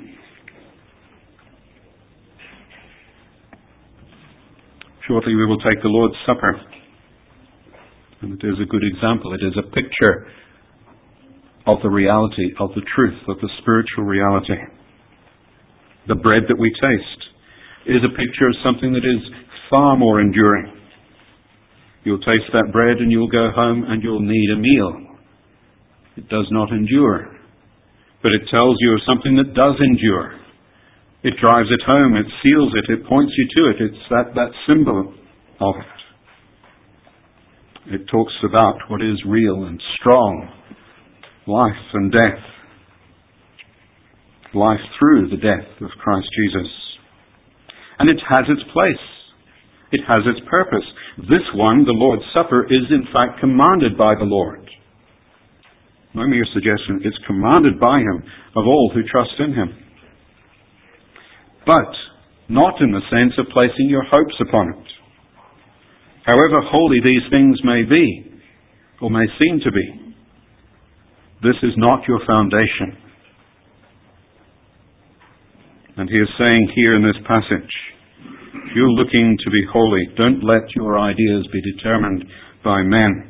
Shortly we will take the Lord's Supper. And it is a good example. It is a picture of the reality, of the truth, of the spiritual reality. The bread that we taste is a picture of something that is far more enduring. You'll taste that bread and you'll go home and you'll need a meal. It does not endure. But it tells you of something that does endure. It drives it home, it seals it, it points you to it. It's that, that symbol of it. It talks about what is real and strong. Life and death. Life through the death of Christ Jesus. And it has its place. It has its purpose. This one, the Lord's Supper, is in fact commanded by the Lord. No mere suggestion. It's commanded by Him of all who trust in Him. But not in the sense of placing your hopes upon it. However holy these things may be, or may seem to be, this is not your foundation. And He is saying here in this passage, if you're looking to be holy, don't let your ideas be determined by men.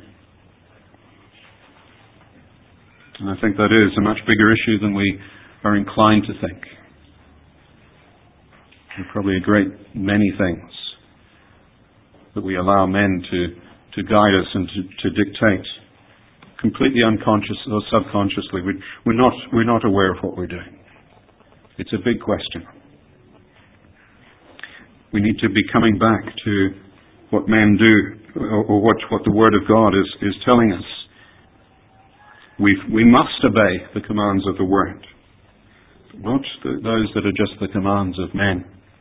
And I think that is a much bigger issue than we are inclined to think. There are probably a great many things that we allow men to, to guide us and to, to dictate, completely unconscious or subconsciously. We, we're not, we're not aware of what we're doing. It's a big question. We need to be coming back to what men do, or, or what, what the Word of God is, is telling us. We we must obey the commands of the Word, not the, those that are just the commands of men.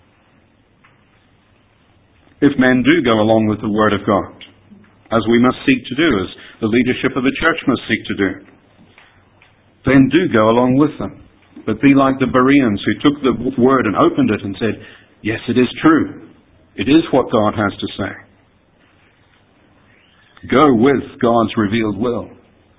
If men do go along with the Word of God, as we must seek to do, as the leadership of the church must seek to do, then do go along with them. But be like the Bereans who took the Word and opened it and said, yes, it is true. It is what God has to say. Go with God's revealed will.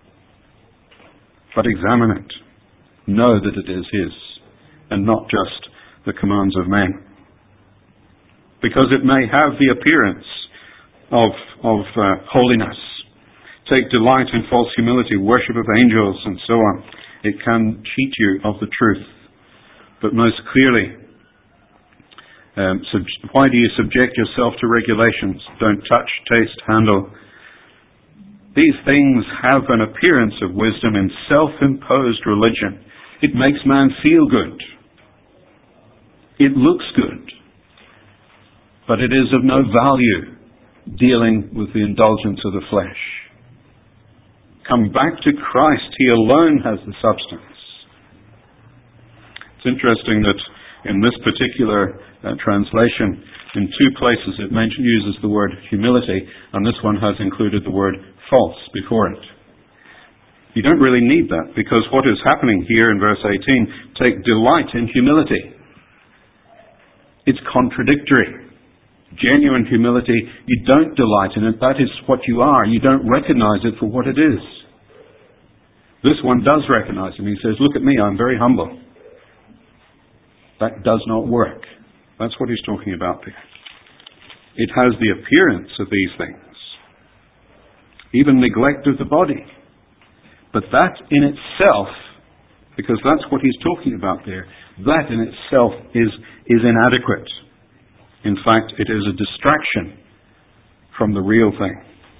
But examine it. Know that it is His, and not just the commands of men. Because it may have the appearance of, of uh, holiness. Take delight in false humility, worship of angels, and so on. It can cheat you of the truth. But most clearly, um, sub- why do you subject yourself to regulations? Don't touch, taste, handle. These things have an appearance of wisdom in self-imposed religion. It makes man feel good. It looks good. But it is of no value dealing with the indulgence of the flesh. Come back to Christ. He alone has the substance. It's interesting that in this particular uh, translation, in two places it mentions, uses the word humility, and this one has included the word false before it. You don't really need that, because what is happening here in verse eighteen, take delight in humility. It's contradictory. Genuine humility, you don't delight in it. That is what you are. You don't recognize it for what it is. This one does recognize it. He says, look at me, I'm very humble. That does not work. That's what he's talking about there. It has the appearance of these things. Even neglect of the body But that in itself, because that's what he's talking about there, that in itself is, is inadequate. In fact, it is a distraction from the real thing.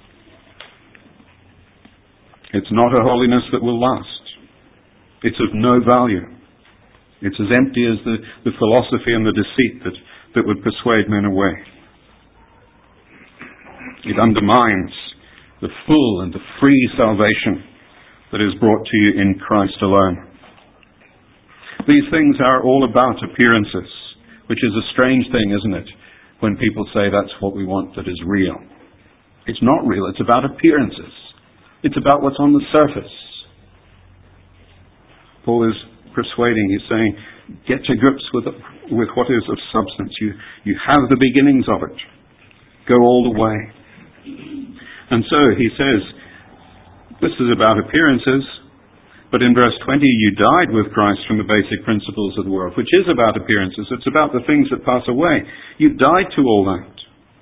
It's not a holiness that will last. It's of no value. It's as empty as the, the philosophy and the deceit that, that would persuade men away. It undermines the full and the free salvation that is brought to you in Christ alone. These things are all about appearances, which is a strange thing, isn't it, when people say that's what we want that is real. It's not real, it's about appearances. It's about what's on the surface. Paul is persuading, he's saying, get to grips with it, with what is of substance. You, you have the beginnings of it. Go all the way. And so he says, this is about appearances, but in verse twenty, you died with Christ from the basic principles of the world, which is about appearances. It's about the things that pass away. You died to all that.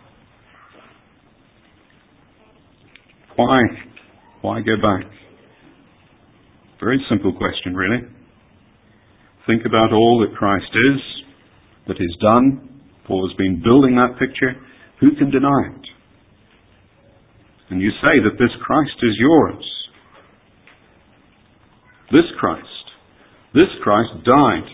Why? Why go back? Very simple question, really. Think about all that Christ is, that is done. Paul has been building that picture. Who can deny it? And you say that this Christ is yours. This Christ, this Christ died.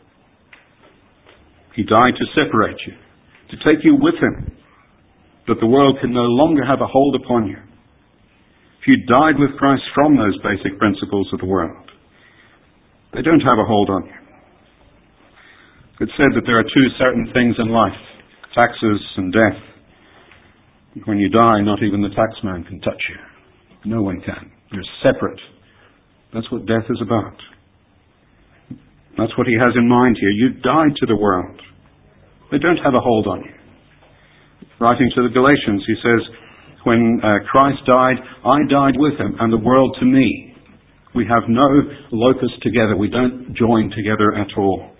He died to separate you, to take you with him, that the world can no longer have a hold upon you. If you died with Christ from those basic principles of the world, they don't have a hold on you. It's said that there are two certain things in life, taxes and death. When you die, not even the taxman can touch you. No one can. You're separate. That's what death is about. That's what he has in mind here. You died to the world. They don't have a hold on you. Writing to the Galatians, he says, when uh, Christ died, I died with him, and the world to me. We have no locus together. We don't join together at all.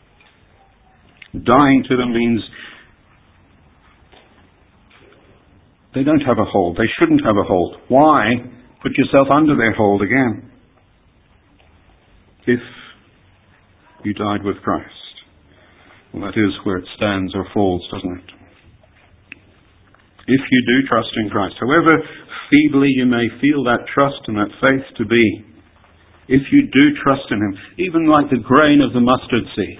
Dying to them means they don't have a hold. They shouldn't have a hold. Why put yourself under their hold again? If you died with Christ. Well, that is where it stands or falls, doesn't it? If you do trust in Christ, however feebly you may feel that trust and that faith to be, if you do trust in him, even like the grain of the mustard seed,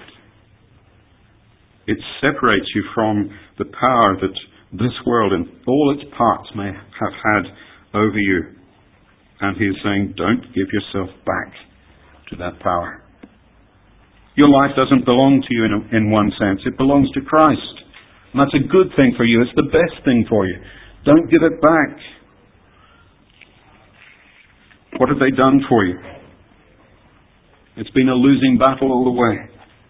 it separates you from the power that this world and all its parts may have had over you. And he is saying, don't give yourself back to that power. Your life doesn't belong to you in, a, in one sense. It belongs to Christ. And that's a good thing for you. It's the best thing for you. Don't give it back. What have they done for you? It's been a losing battle all the way.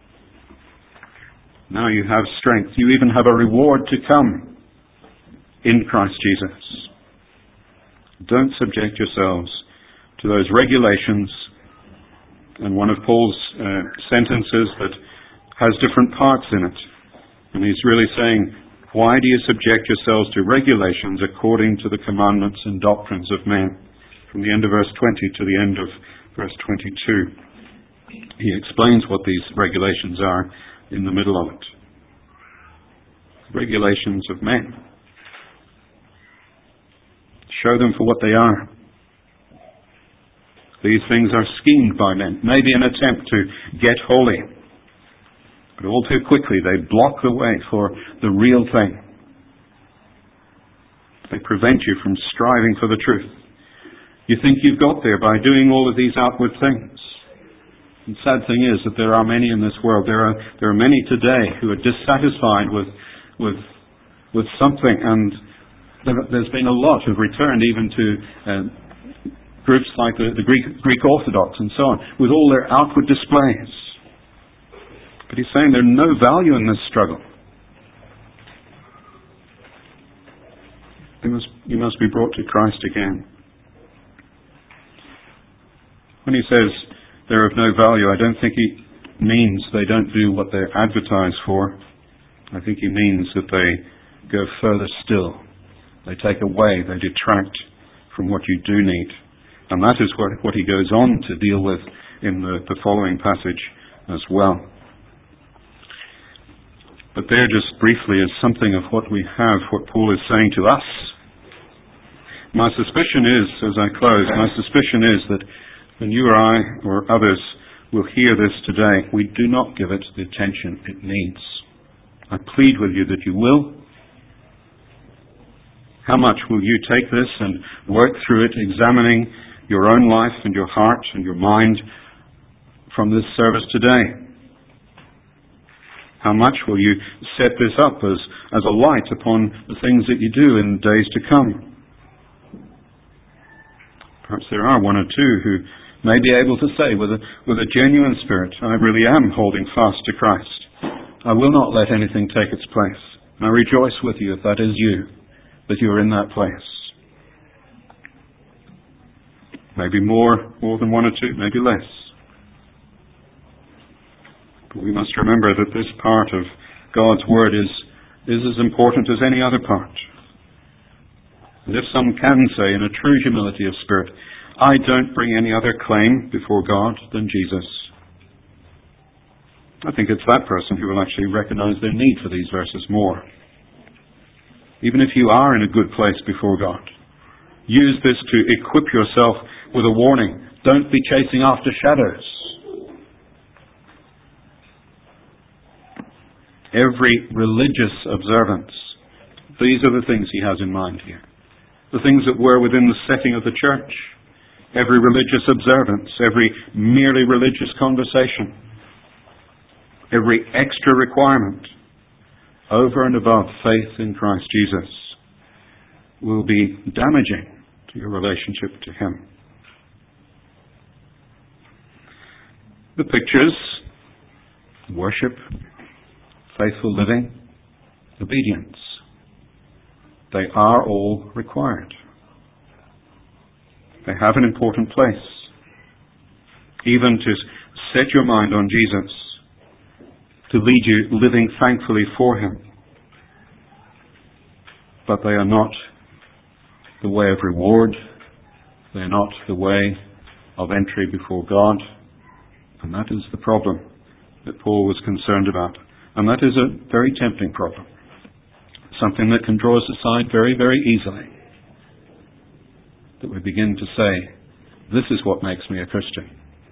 Now you have strength. You even have a reward to come in Christ Jesus. Don't subject yourselves to those regulations. And one of Paul's uh, sentences that has different parts in it. And he's really saying, why do you subject yourselves to regulations according to the commandments and doctrines of men? From the end of verse twenty to the end of verse twenty-two. He explains what these regulations are in the middle of it. Regulations of men. Show them for what they are. These things are schemed by men, maybe an attempt to get holy. But all too quickly they block the way for the real thing. They prevent you from striving for the truth. You think you've got there by doing all of these outward things. The sad thing is that there are many in this world. There are there are many today who are dissatisfied with with with something, and there, there's been a lot who've returned even to uh, groups like the, the Greek Greek Orthodox and so on, with all their outward displays. But he's saying there's no value in this struggle. You must you must be brought to Christ again. When he says they're of no value, I don't think he means they don't do what they're advertised for. I think he means that they go further still. They take away, they detract from what you do need. And that is what, what he goes on to deal with in the, the following passage as well. But there just briefly is something of what we have, what Paul is saying to us. My suspicion is, as I close, my suspicion is that when you or I or others will hear this today, we do not give it the attention it needs. I plead with you that you will. How much will you take this and work through it, examining your own life and your heart and your mind from this service today? How much will you set this up as, as a light upon the things that you do in days to come? Perhaps there are one or two who may be able to say with a, with a genuine spirit, I really am holding fast to Christ. I will not let anything take its place. And I rejoice with you if that is you, that you are in that place. Maybe more, more than one or two, maybe less. But we must remember that this part of God's Word is, is as important as any other part. And if some can say in a true humility of spirit, I don't bring any other claim before God than Jesus, I think it's that person who will actually recognize their need for these verses more. Even if you are in a good place before God, use this to equip yourself with a warning. Don't be chasing after shadows. Every religious observance, these are the things he has in mind here. The things that were within the setting of the church. Every religious observance, every merely religious conversation, every extra requirement over and above faith in Christ Jesus will be damaging to your relationship to Him. The pictures, worship, faithful living, obedience, they are all required. They have an important place. Even to set your mind on Jesus, to lead you living thankfully for Him. But they are not the way of reward. They are not the way of entry before God. And that is the problem that Paul was concerned about. And that is a very tempting problem. Something that can draw us aside very, very easily. That we begin to say, this is what makes me a Christian.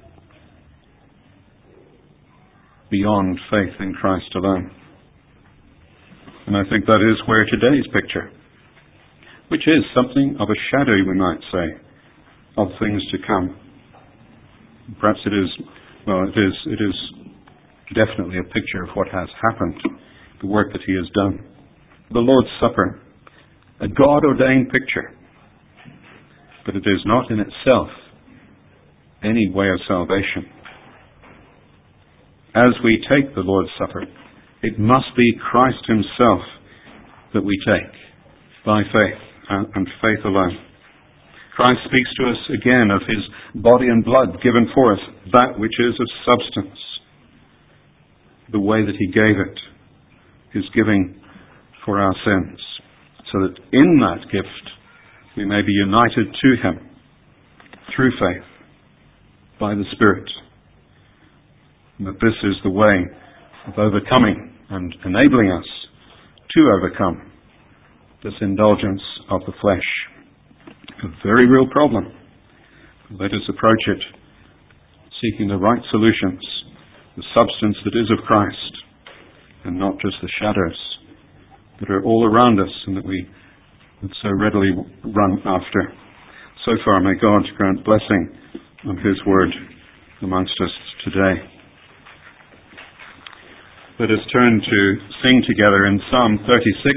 Beyond faith in Christ alone. And I think that is where today's picture, which is something of a shadow, we might say, of things to come. Perhaps it is, well, it is, it is definitely a picture of what has happened, the work that He has done. The Lord's Supper, a God-ordained picture. But it is not in itself any way of salvation. As we take the Lord's Supper, it must be Christ Himself that we take by faith and, and faith alone. Christ speaks to us again of His body and blood given for us, that which is of substance. The way that He gave it, His giving for our sins, so that in that gift we may be united to Him through faith by the Spirit. And that this is the way of overcoming and enabling us to overcome this indulgence of the flesh. A very real problem. Let us approach it seeking the right solutions, the substance that is of Christ, and not just the shadows that are all around us and that we would so readily run after. So far, may God grant blessing on His word amongst us today. Let us turn to sing together in Psalm thirty-six.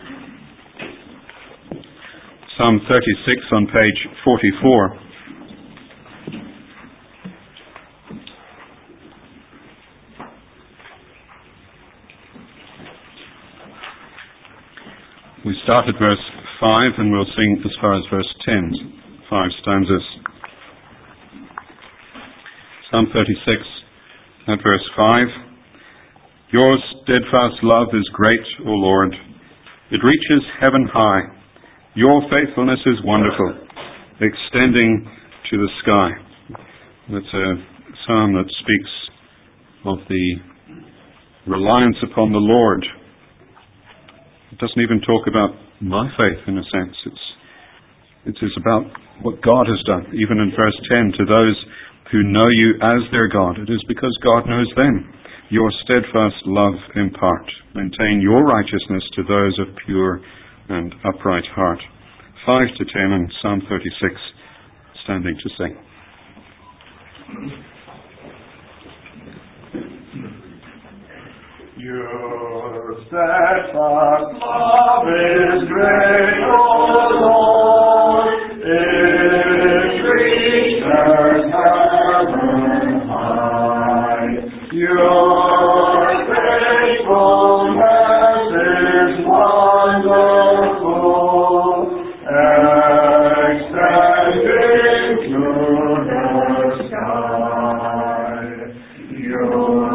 Psalm thirty-six on page forty-four. We start at verse five and we'll sing as far as verse ten, five stanzas. Psalm thirty-six at verse five. Your steadfast love is great, O Lord. It reaches heaven high. Your faithfulness is wonderful, extending to the sky. It's a psalm that speaks of the reliance upon the Lord. It doesn't even talk about my faith in a sense. It's, it is about what God has done. Even in verse ten, to those who know you as their God, it is because God knows them. Your steadfast love impart. Maintain your righteousness to those of pure and upright heart. five to ten and Psalm thirty-six, standing to sing. Your steadfast love is great, O Lord, it reaches heaven high. Your faithfulness is wonderful, extending to the sky. Your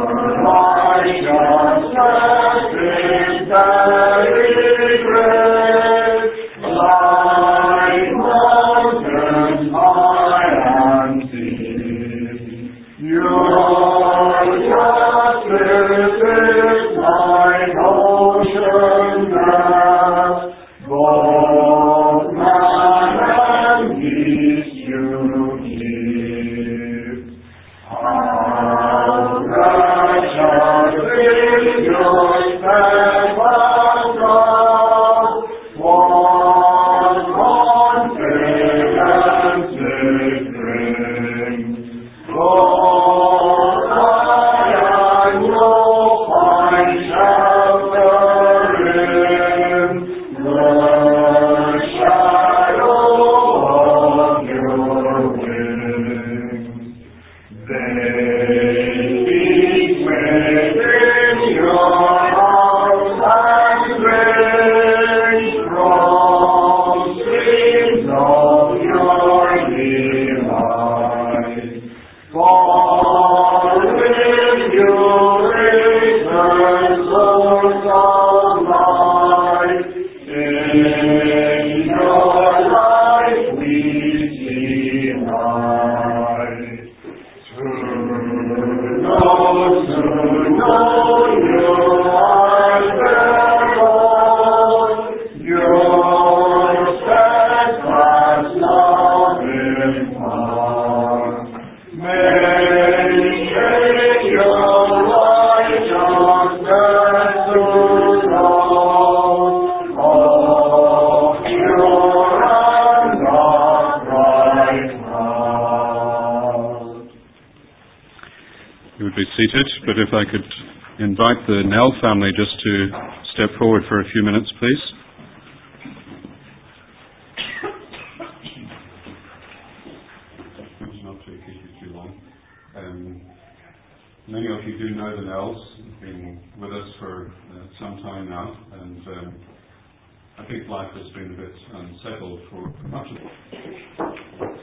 But if I could invite the Nell family just to step forward for a few minutes, please. Not to keep you too long. Um, many of you do know the Nells. They've been with us for uh, some time now, and um, I think life has been a bit unsettled for much of it.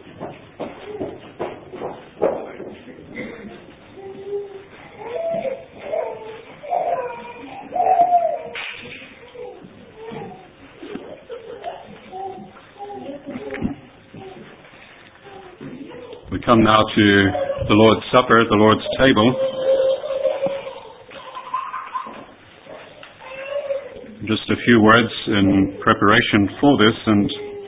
We come now to the Lord's Supper, the Lord's table. Just a few words in preparation for this, and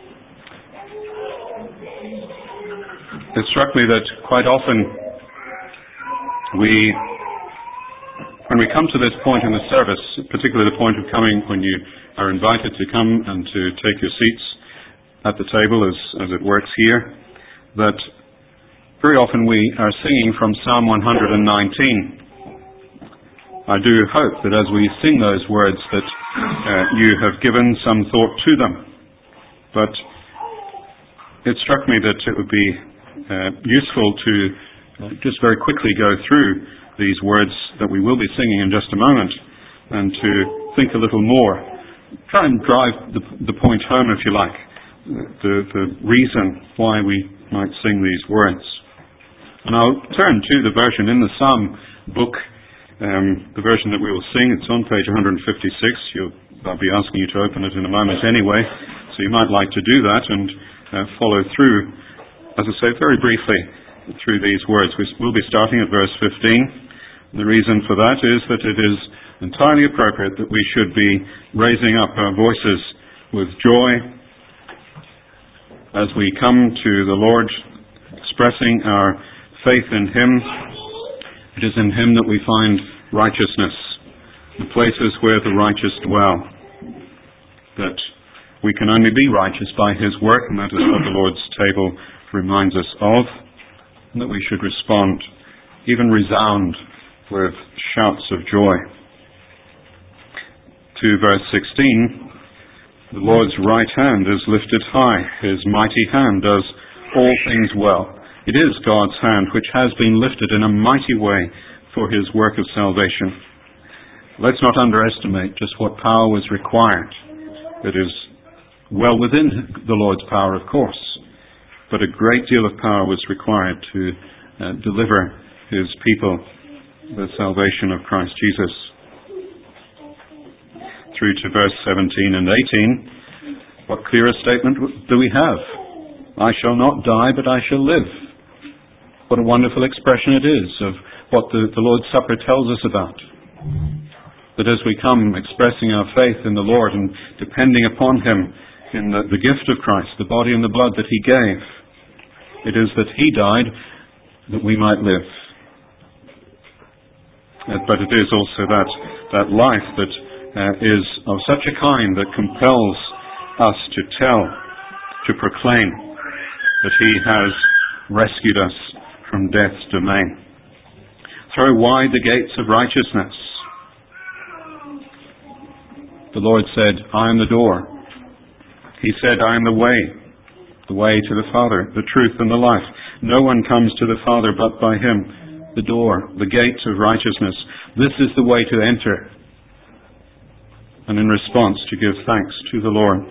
it struck me that quite often we, when we come to this point in the service, particularly the point of coming when you are invited to come and to take your seats at the table as, as it works here, that very often we are singing from Psalm one hundred nineteen. I do hope that as we sing those words that uh, you have given some thought to them. But it struck me that it would be uh, useful to uh, just very quickly go through these words that we will be singing in just a moment and to think a little more. Try and drive the, the point home, if you like, the, the reason why we might sing these words. And I'll turn to the version in the Psalm book, um, the version that we will sing. It's on page one hundred fifty-six. You'll, I'll be asking you to open it in a moment anyway, so you might like to do that and uh, follow through as I say, very briefly through these words. We'll be starting at verse fifteen. The reason for that is that it is entirely appropriate that we should be raising up our voices with joy as we come to the Lord, expressing our faith in Him. It is in Him that we find righteousness, the places where the righteous dwell. That we can only be righteous by His work, and that is what the Lord's table reminds us of, and that we should respond, even resound, with shouts of joy. To verse sixteen, the Lord's right hand is lifted high. His mighty hand does all things well. It is God's hand which has been lifted in a mighty way for His work of salvation. Let's not underestimate just what power was required. It is well within the Lord's power, of course, but a great deal of power was required to uh, deliver His people the salvation of Christ Jesus. Through to verse seventeen and eighteen, what clearer statement do we have? I shall not die, but I shall live. What a wonderful expression it is of what the, the Lord's Supper tells us about. That as we come expressing our faith in the Lord and depending upon Him in the, the gift of Christ, the body and the blood that He gave, it is that He died that we might live. Uh, but it is also that, that life that uh, is of such a kind that compels us to tell, to proclaim that He has rescued us from death's domain. Throw wide the gates of righteousness. The Lord said, I am the door. He said, I am the way, the way to the Father, the truth and the life. No one comes to the Father but by Him. The door, the gates of righteousness. This is the way to enter. And in response, to give thanks to the Lord.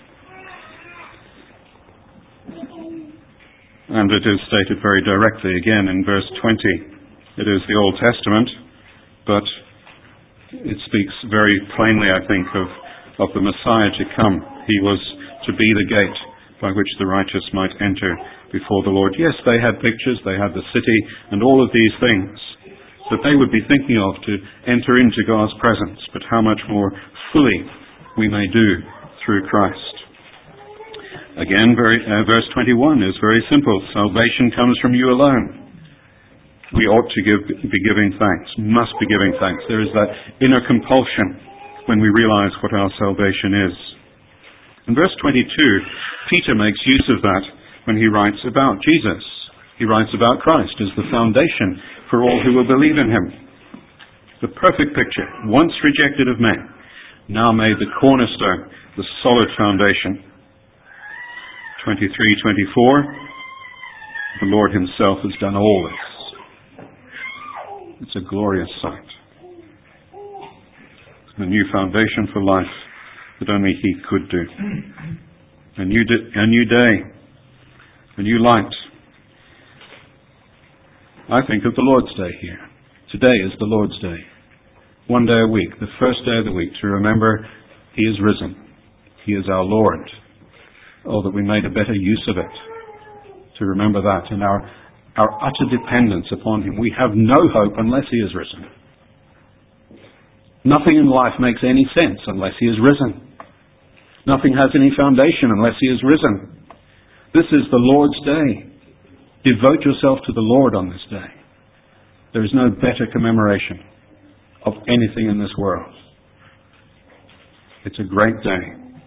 And it is stated very directly again in verse twenty. It is the Old Testament, but it speaks very plainly, I think, of, of the Messiah to come. He was to be the gate by which the righteous might enter before the Lord. Yes, they had pictures, they had the city, and all of these things that they would be thinking of to enter into God's presence, but how much more fully we may do through Christ. Again, very, uh, verse twenty-one is very simple. Salvation comes from you alone. We ought to give, be giving thanks, must be giving thanks. There is that inner compulsion when we realize what our salvation is. In verse twenty-two, Peter makes use of that when he writes about Jesus. He writes about Christ as the foundation for all who will believe in Him. The perfect picture, once rejected of men, now made the cornerstone, the solid foundation. twenty-three, twenty-four, the Lord Himself has done all this. It's a glorious sight. A new foundation for life that only He could do. A new, di- a new day. A new light. I think of the Lord's Day here. Today is the Lord's Day. One day a week, the first day of the week, to remember He is risen. He is our Lord. Oh, that we made a better use of it. To remember that and our, our utter dependence upon Him. We have no hope unless He is risen. Nothing in life makes any sense unless He is risen. Nothing has any foundation unless He is risen. This is the Lord's day. Devote yourself to the Lord on this day. There is no better commemoration of anything in this world. It's a great day.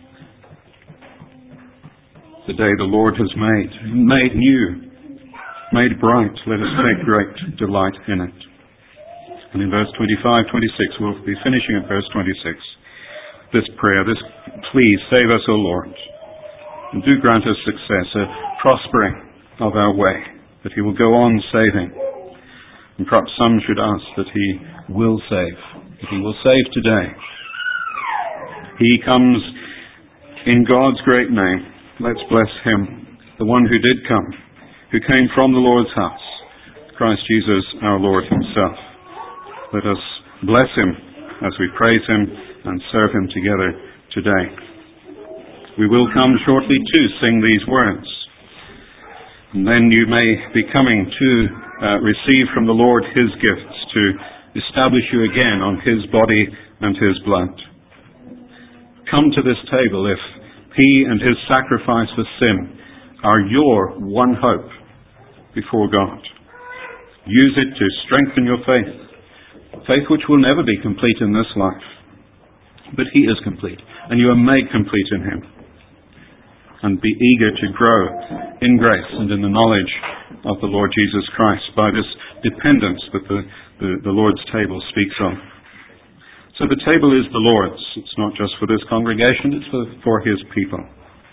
The day the Lord has made, made new, made bright. Let us take great delight in it. And in verse twenty-five, twenty-six, we'll be finishing at verse twenty-six. This prayer, this plea, save us, O Lord. And do grant us success, a prospering of our way, that He will go on saving. And perhaps some should ask that He will save, that He will save today. He comes in God's great name. Let's bless Him, the one who did come, who came from the Lord's house, Christ Jesus, our Lord Himself. Let us bless Him as we praise Him and serve Him together today. We will come shortly to sing these words. And then you may be coming to uh, receive from the Lord His gifts to establish you again on His body and His blood. Come to this table if He and His sacrifice for sin are your one hope before God. Use it to strengthen your faith. Faith which will never be complete in this life. But He is complete, and you are made complete in Him. And be eager to grow in grace and in the knowledge of the Lord Jesus Christ by this dependence that the, the, the Lord's table speaks of. So the table is the Lord's. It's not just for this congregation, it's for, for His people.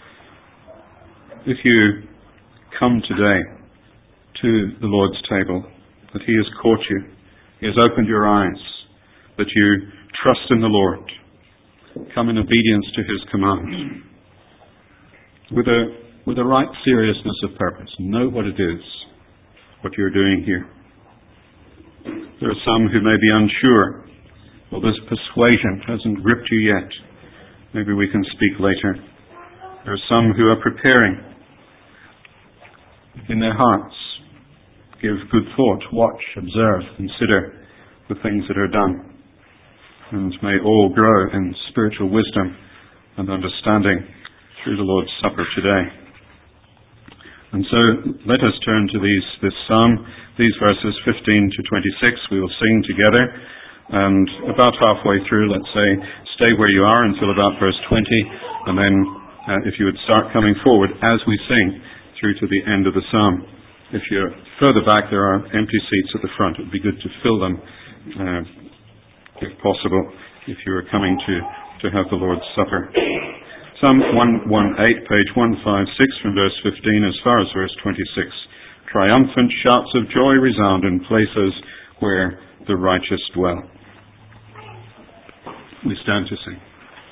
If you come today to the Lord's table, that He has caught you, He has opened your eyes, that you trust in the Lord, come in obedience to His command, with a with a right seriousness of purpose. Know what it is, what you're doing here. There are some who may be unsure. Well, this persuasion hasn't gripped you yet. Maybe we can speak later. There are some who are preparing in their hearts. Give good thought, watch, observe, consider the things that are done. And may all grow in spiritual wisdom and understanding through the Lord's Supper today. And so let us turn to these this psalm, these verses fifteen to twenty-six. We will sing together, and about halfway through, let's say, stay where you are until about verse twenty, and then uh, if you would start coming forward as we sing through to the end of the psalm. If you're further back, there are empty seats at the front. It would be good to fill them, uh, if possible, if you are coming to, to have the Lord's Supper. Psalm one eighteen, page one fifty-six, from verse fifteen as far as verse twenty-six. Triumphant shouts of joy resound in places where the righteous dwell. We stand to sing.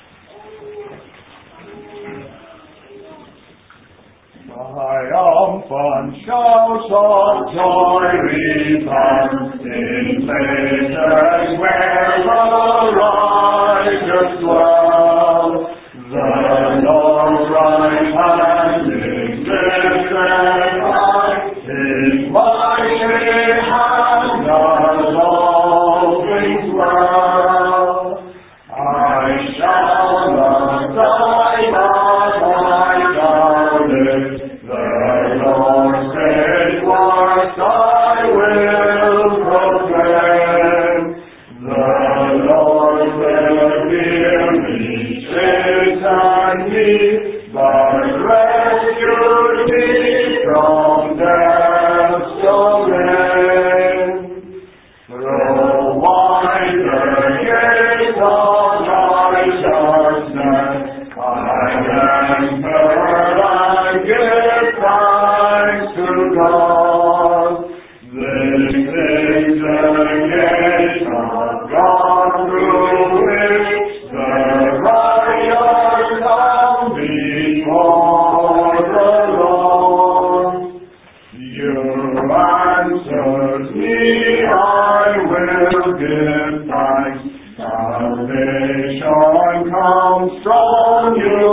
Triumphant shouts of joy resound in places where the righteous dwell. The Lord's right hand is lifted high, His mighty hand does all things well. I shall not die, but I shall live. The Lord's great works I will proclaim. The Lord will hear me, sins and me, but rescued me from death's domain. Through wide the gates of righteousness, I enter and give thanks to God. This is the gate of God through which the righteous come before the Lord. You answered me, I will give thanks. Salvation comes from you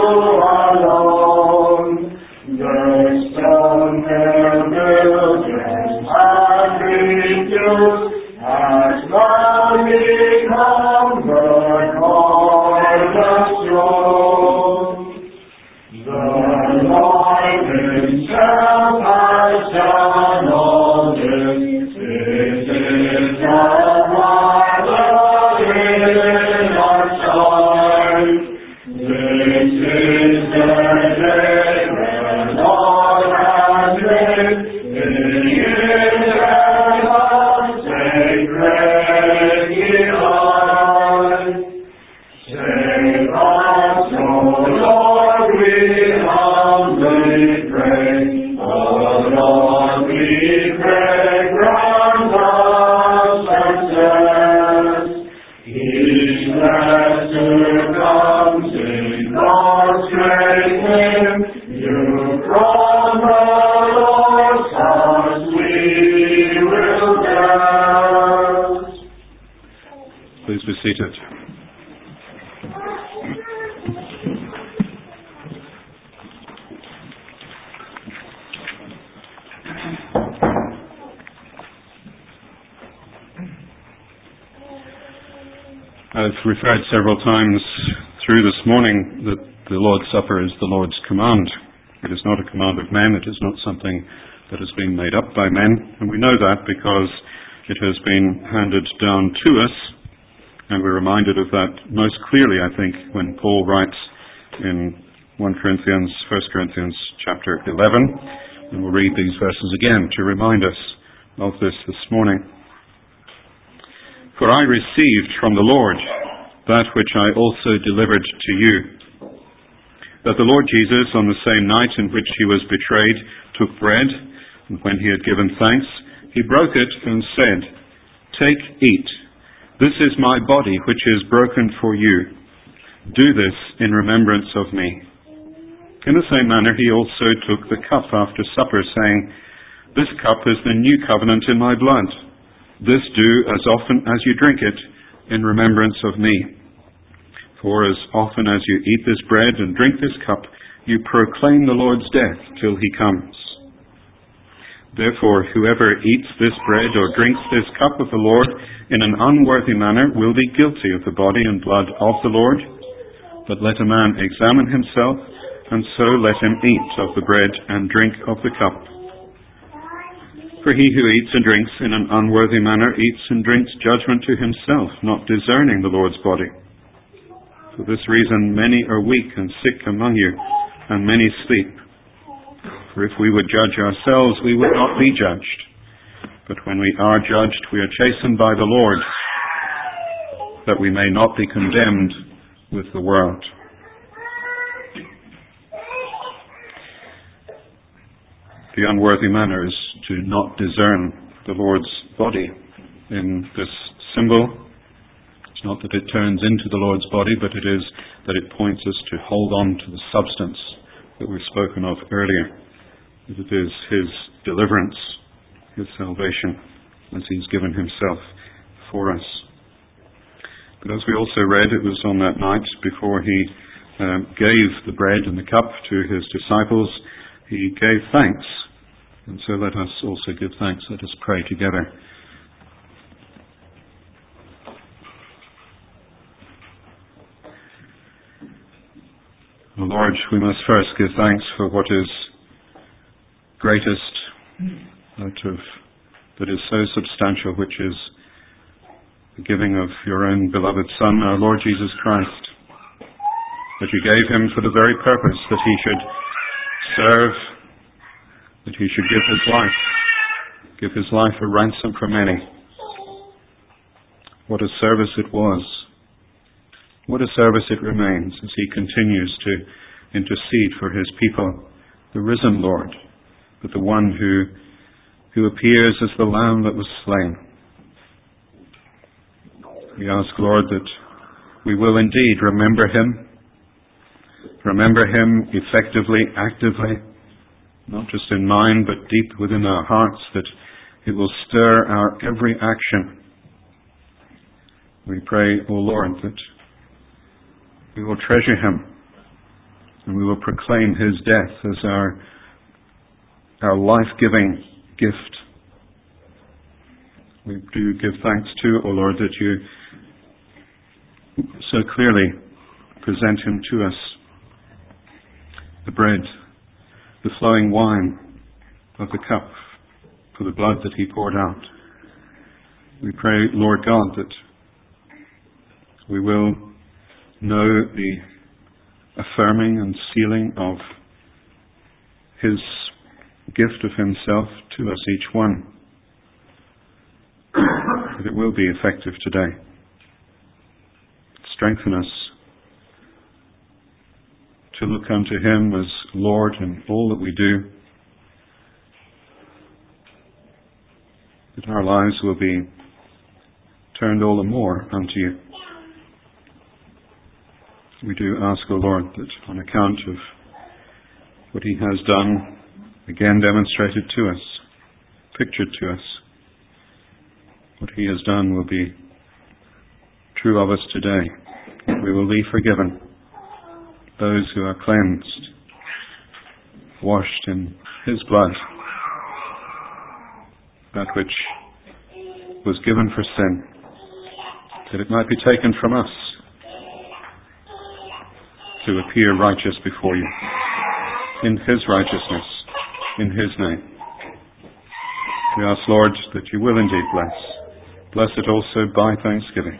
alone. The stone the builders have refused has now become the cornerstone. The Lord Himself has done all this. It is the marvel in our sight. This is the day the Lord has made. It is an unsacred delight. Save us, O Lord, we humbly pray. O Lord, we pray, grant us success. Each blessed who comes in God's great name, you from the Lord's house we will bless. Please be seated. I've referred several times through this morning that the Lord's Supper is the Lord's command. It is not a command of men. It is not something that has been made up by men. And we know that because it has been handed down to us. And we're reminded of that most clearly, I think, when Paul writes in First Corinthians, First Corinthians chapter eleven. And we'll read these verses again to remind us of this this morning. For I received from the Lord that which I also delivered to you, that the Lord Jesus, on the same night in which he was betrayed, took bread, and when he had given thanks, he broke it and said, "Take, eat. This is my body, which is broken for you. Do this in remembrance of me." In the same manner he also took the cup after supper, saying, "This cup is the new covenant in my blood. This do as often as you drink it in remembrance of me. For as often as you eat this bread and drink this cup, you proclaim the Lord's death till he comes. Therefore, whoever eats this bread or drinks this cup of the Lord in an unworthy manner will be guilty of the body and blood of the Lord. But let a man examine himself, and so let him eat of the bread and drink of the cup. For he who eats and drinks in an unworthy manner eats and drinks judgment to himself, not discerning the Lord's body. For this reason many are weak and sick among you, and many sleep. For if we would judge ourselves, we would not be judged. But when we are judged, we are chastened by the Lord, that we may not be condemned with the world." The unworthy manner is to not discern the Lord's body in this symbol. It's not that it turns into the Lord's body, but it is that it points us to hold on to the substance that we've spoken of earlier. That it is his deliverance, his salvation, as he's given himself for us. But as we also read, it was on that night before he um, gave the bread and the cup to his disciples, he gave thanks. And so let us also give thanks. Let us pray together. O Lord, we must first give thanks for what is greatest out of that is so substantial, which is the giving of your own beloved Son, our Lord Jesus Christ, that you gave him for the very purpose that he should serve, that he should give his life, give his life a ransom for many. What a service it was. What a service it remains as he continues to intercede for his people, the risen Lord, but the one who, who appears as the Lamb that was slain. We ask, Lord, that we will indeed remember him, remember him effectively, actively, not just in mind, but deep within our hearts, that it will stir our every action. We pray, O Lord, that we will treasure him and we will proclaim his death as our, our life-giving gift. We do give thanks to, O Lord, that you so clearly present him to us. The bread, the flowing wine of the cup for the blood that he poured out. We pray, Lord God, that we will know the affirming and sealing of his gift of himself to us, each one. That it will be effective today. Strengthen us to look unto him as Lord in all that we do. That our lives will be turned all the more unto you. We do ask, O Lord, that on account of what he has done, again demonstrated to us, pictured to us, what he has done will be true of us today. We will be forgiven. Those who are cleansed, washed in his blood, that which was given for sin, that it might be taken from us to appear righteous before you, in His righteousness, in His name. We ask, Lord, that you will indeed bless. Bless it also by thanksgiving.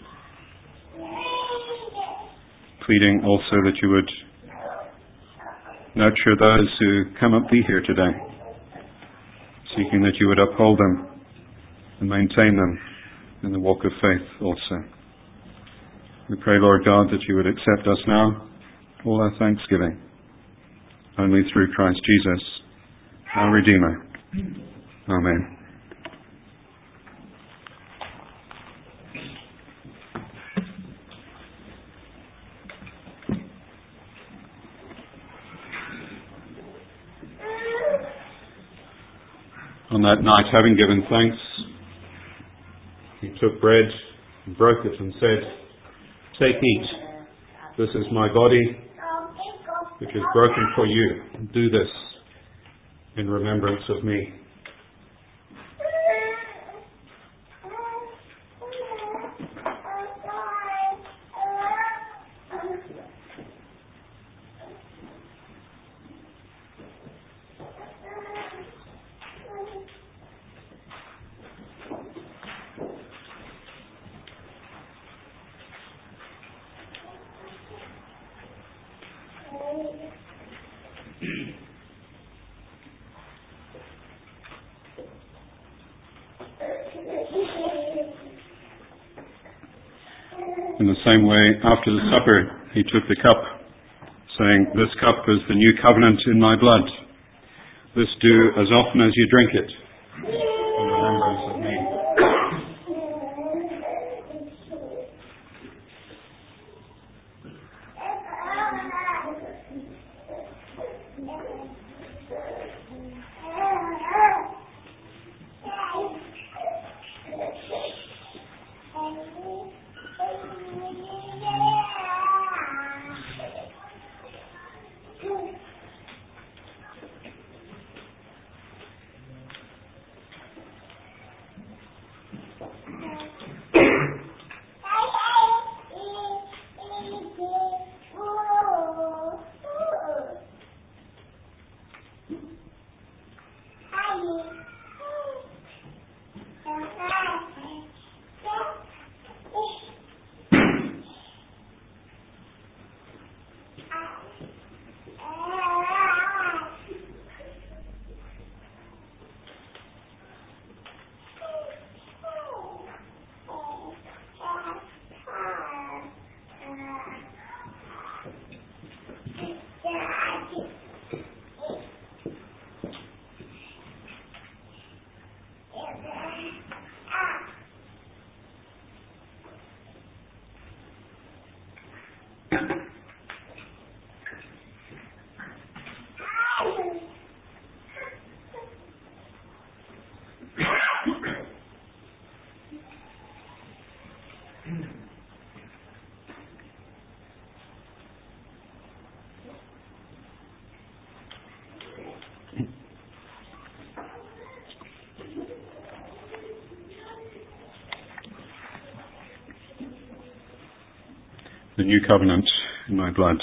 Pleading also that you would nurture those who cannot be here today, seeking that you would uphold them and maintain them in the walk of faith also. We pray, Lord God, that you would accept us now, all our thanksgiving, only through Christ Jesus, our Redeemer. Amen. On that night, having given thanks, he took bread and broke it and said, "Take, eat. This is my body, which is broken for you. Do this in remembrance of me." In the same way, after the supper, he took the cup, saying, "This cup is the new covenant in my blood. This do as often as you drink it, in remembrance of me." The new covenant in my blood.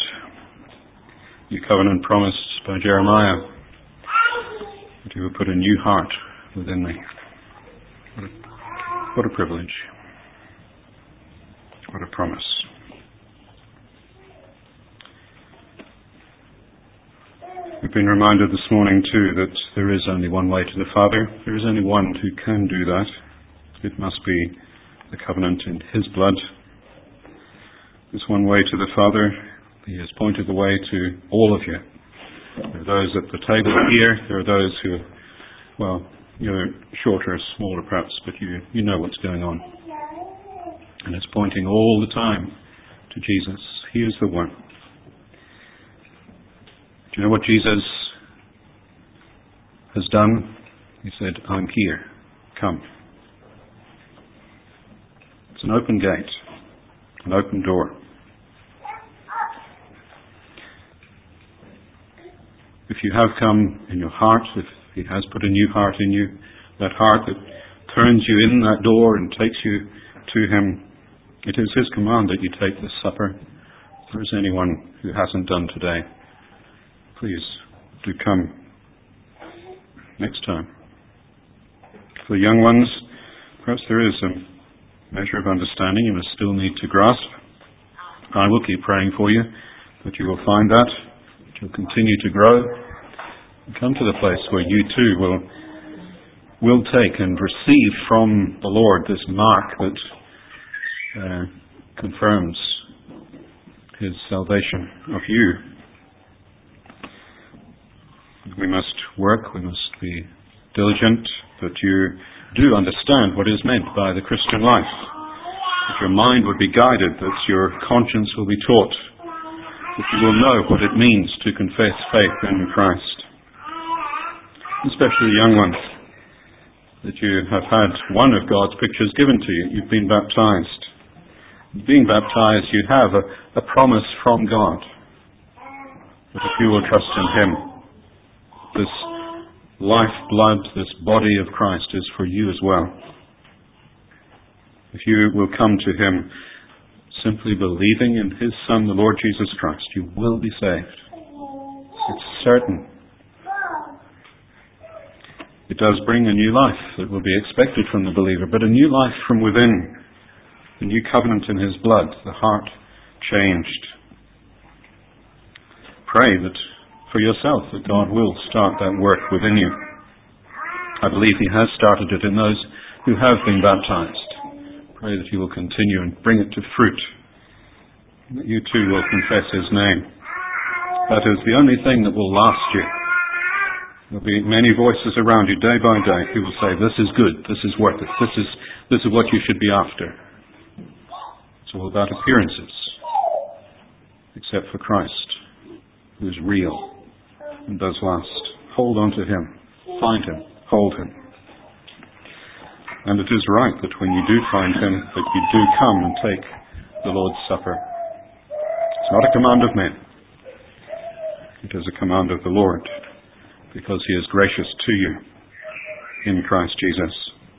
New covenant promised by Jeremiah, that he would put a new heart within me. What a, what a privilege. What a promise. We've been reminded this morning too that there is only one way to the Father. There is only one who can do that. It must be the covenant in His blood. There's one way to the Father. He has pointed the way to all of you. There are those at the table here. There are those who are, well, you're shorter, smaller perhaps, but you, you know what's going on. And it's pointing all the time to Jesus. He is the one. Do you know what Jesus has done? He said, "I'm here. Come." It's an open gate, an open door. If you have come in your heart, if He has put a new heart in you, that heart that turns you in that door and takes you to Him, It is his command that you take this supper. If there is anyone who hasn't done today, please do come next time. For the young ones, perhaps there is a measure of understanding you must still need to grasp. I will keep praying for you, that you will find that, that you'll continue to grow, and come to the place where you too will will take and receive from the Lord this mark that uh, confirms his salvation of you. We must work, we must be diligent, that you do understand what is meant by the Christian life, that your mind would be guided, that your conscience will be taught, that you will know what it means to confess faith in Christ. Especially young ones, that you have had one of God's pictures given to you. You've been baptized. Being baptized, you have a, a promise from God that if you will trust in him, this lifeblood, this body of Christ is for you as well. If you will come to him simply believing in his Son, the Lord Jesus Christ, you will be saved. It's certain. It does bring a new life that will be expected from the believer, but a new life from within, a new covenant in his blood, the heart changed. Pray that for yourself that God will start that work within you. I believe he has started it in those who have been baptized. Pray that he will continue and bring it to fruit, that you too will confess his name. That is the only thing that will last you. There will be many voices around you day by day who will say, this is good, this is worth it, this is, this is what you should be after. It's all about appearances, except for Christ, who is real and does last. Hold on to him, find him, hold him. And it is right that when you do find him, that you do come and take the Lord's Supper. It's not a command of men. It is a command of the Lord, because he is gracious to you in Christ Jesus.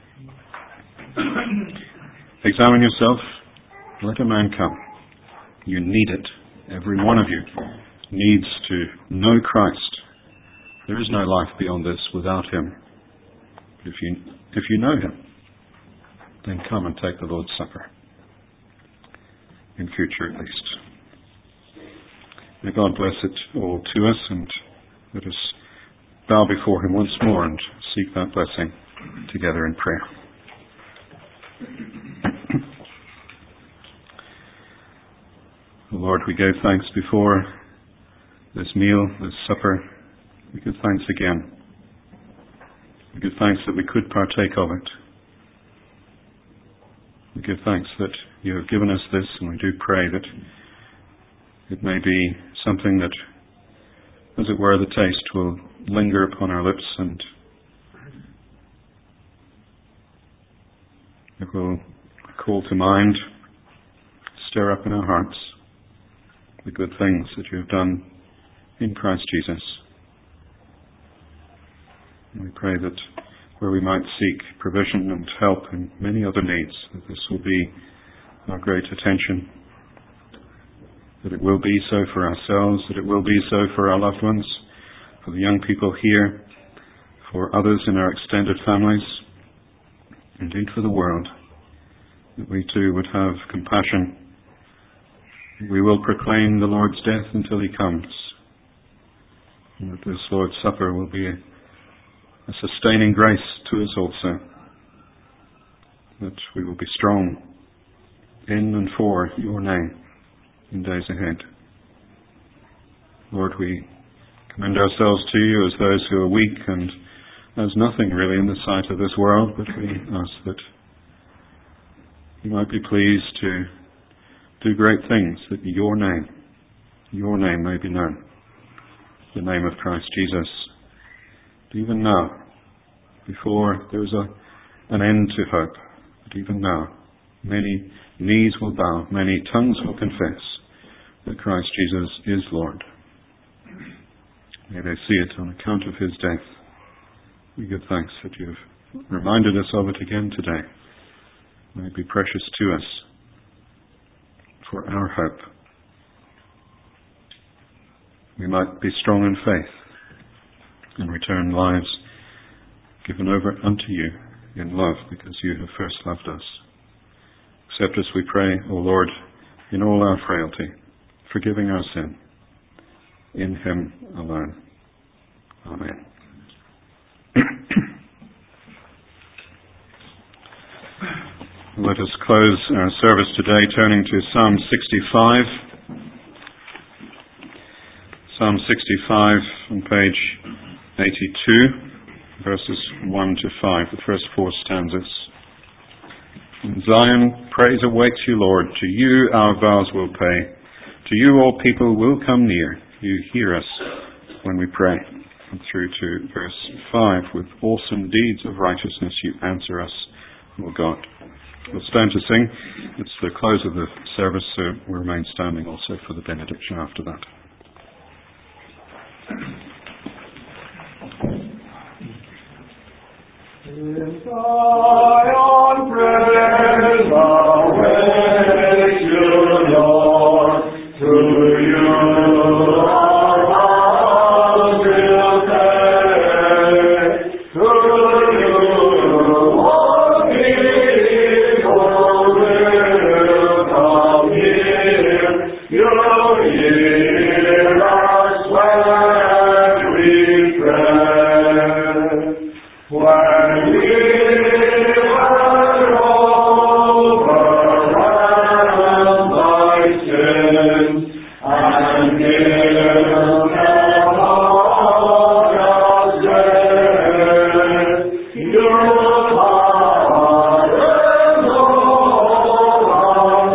Examine yourself. Let a man come. You need it. Every one of you needs to know Christ. There is no life beyond this without him. If you, if you know him, then come and take the Lord's Supper. In future at least. May God bless it all to us, and let us bow before him once more and seek that blessing together in prayer. Lord, we gave thanks before this meal, this supper. We give thanks again. We give thanks that we could partake of it. We give thanks that you have given us this, and we do pray that it may be something that, as it were, the taste will linger upon our lips, and it will call to mind, stir up in our hearts the good things that you have done in Christ Jesus. And we pray that where we might seek provision and help in many other needs, that this will be our great attention, that it will be so for ourselves, that it will be so for our loved ones, for the young people here, for others in our extended families, indeed for the world, that we too would have compassion. We will proclaim the Lord's death until he comes, and that this Lord's Supper will be a, a sustaining grace to us also, that we will be strong in and for your name in days ahead. Lord, we commend ourselves to you as those who are weak and as nothing really in the sight of this world, but we ask that you might be pleased to do great things, that your name, your name may be known, the name of Christ Jesus. Even now, before there is a, an end to hope, but even now, many knees will bow, many tongues will confess that Christ Jesus is Lord. May they see it on account of his death. We give thanks that you have reminded us of it again today. May it be precious to us for our hope. We might be strong in faith and return lives given over unto you in love, because you have first loved us. Accept us, we pray, O Lord, in all our frailty, forgiving our sin. In him alone. Amen. Let us close our service today turning to Psalm sixty-five. Psalm sixty-five on page eighty-two, verses one to five, the first four stanzas. In Zion, praise awaits you, Lord. To you our vows will pay. To you all people will come near. You hear us when we pray. And through to verse five, with awesome deeds of righteousness you answer us, O God. We'll stand to sing. It's the close of the service, so we'll remain standing also for the benediction after that. In Zion, praise awaits you, Lord. To you our vows will pay. To you all people will come here. You hear us when we pray. When we are overwhelmed by sin, and guilt and hopeless death, you pardon all our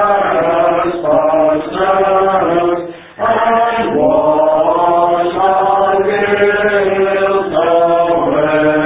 trespasses, and wash our guilt away.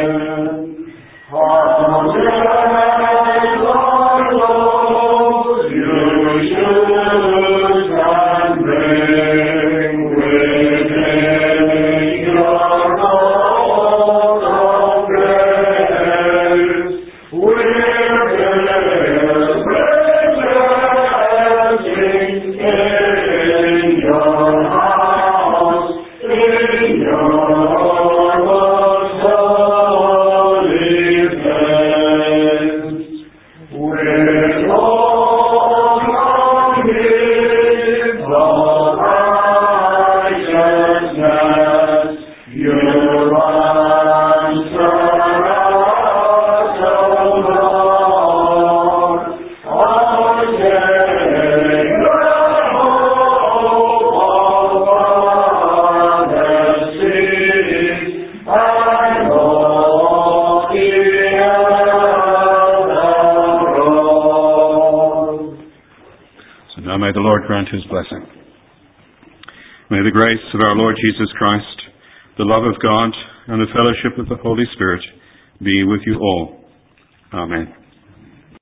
May the Lord grant his blessing. May the grace of our Lord Jesus Christ, the love of God, and the fellowship of the Holy Spirit be with you all. Amen.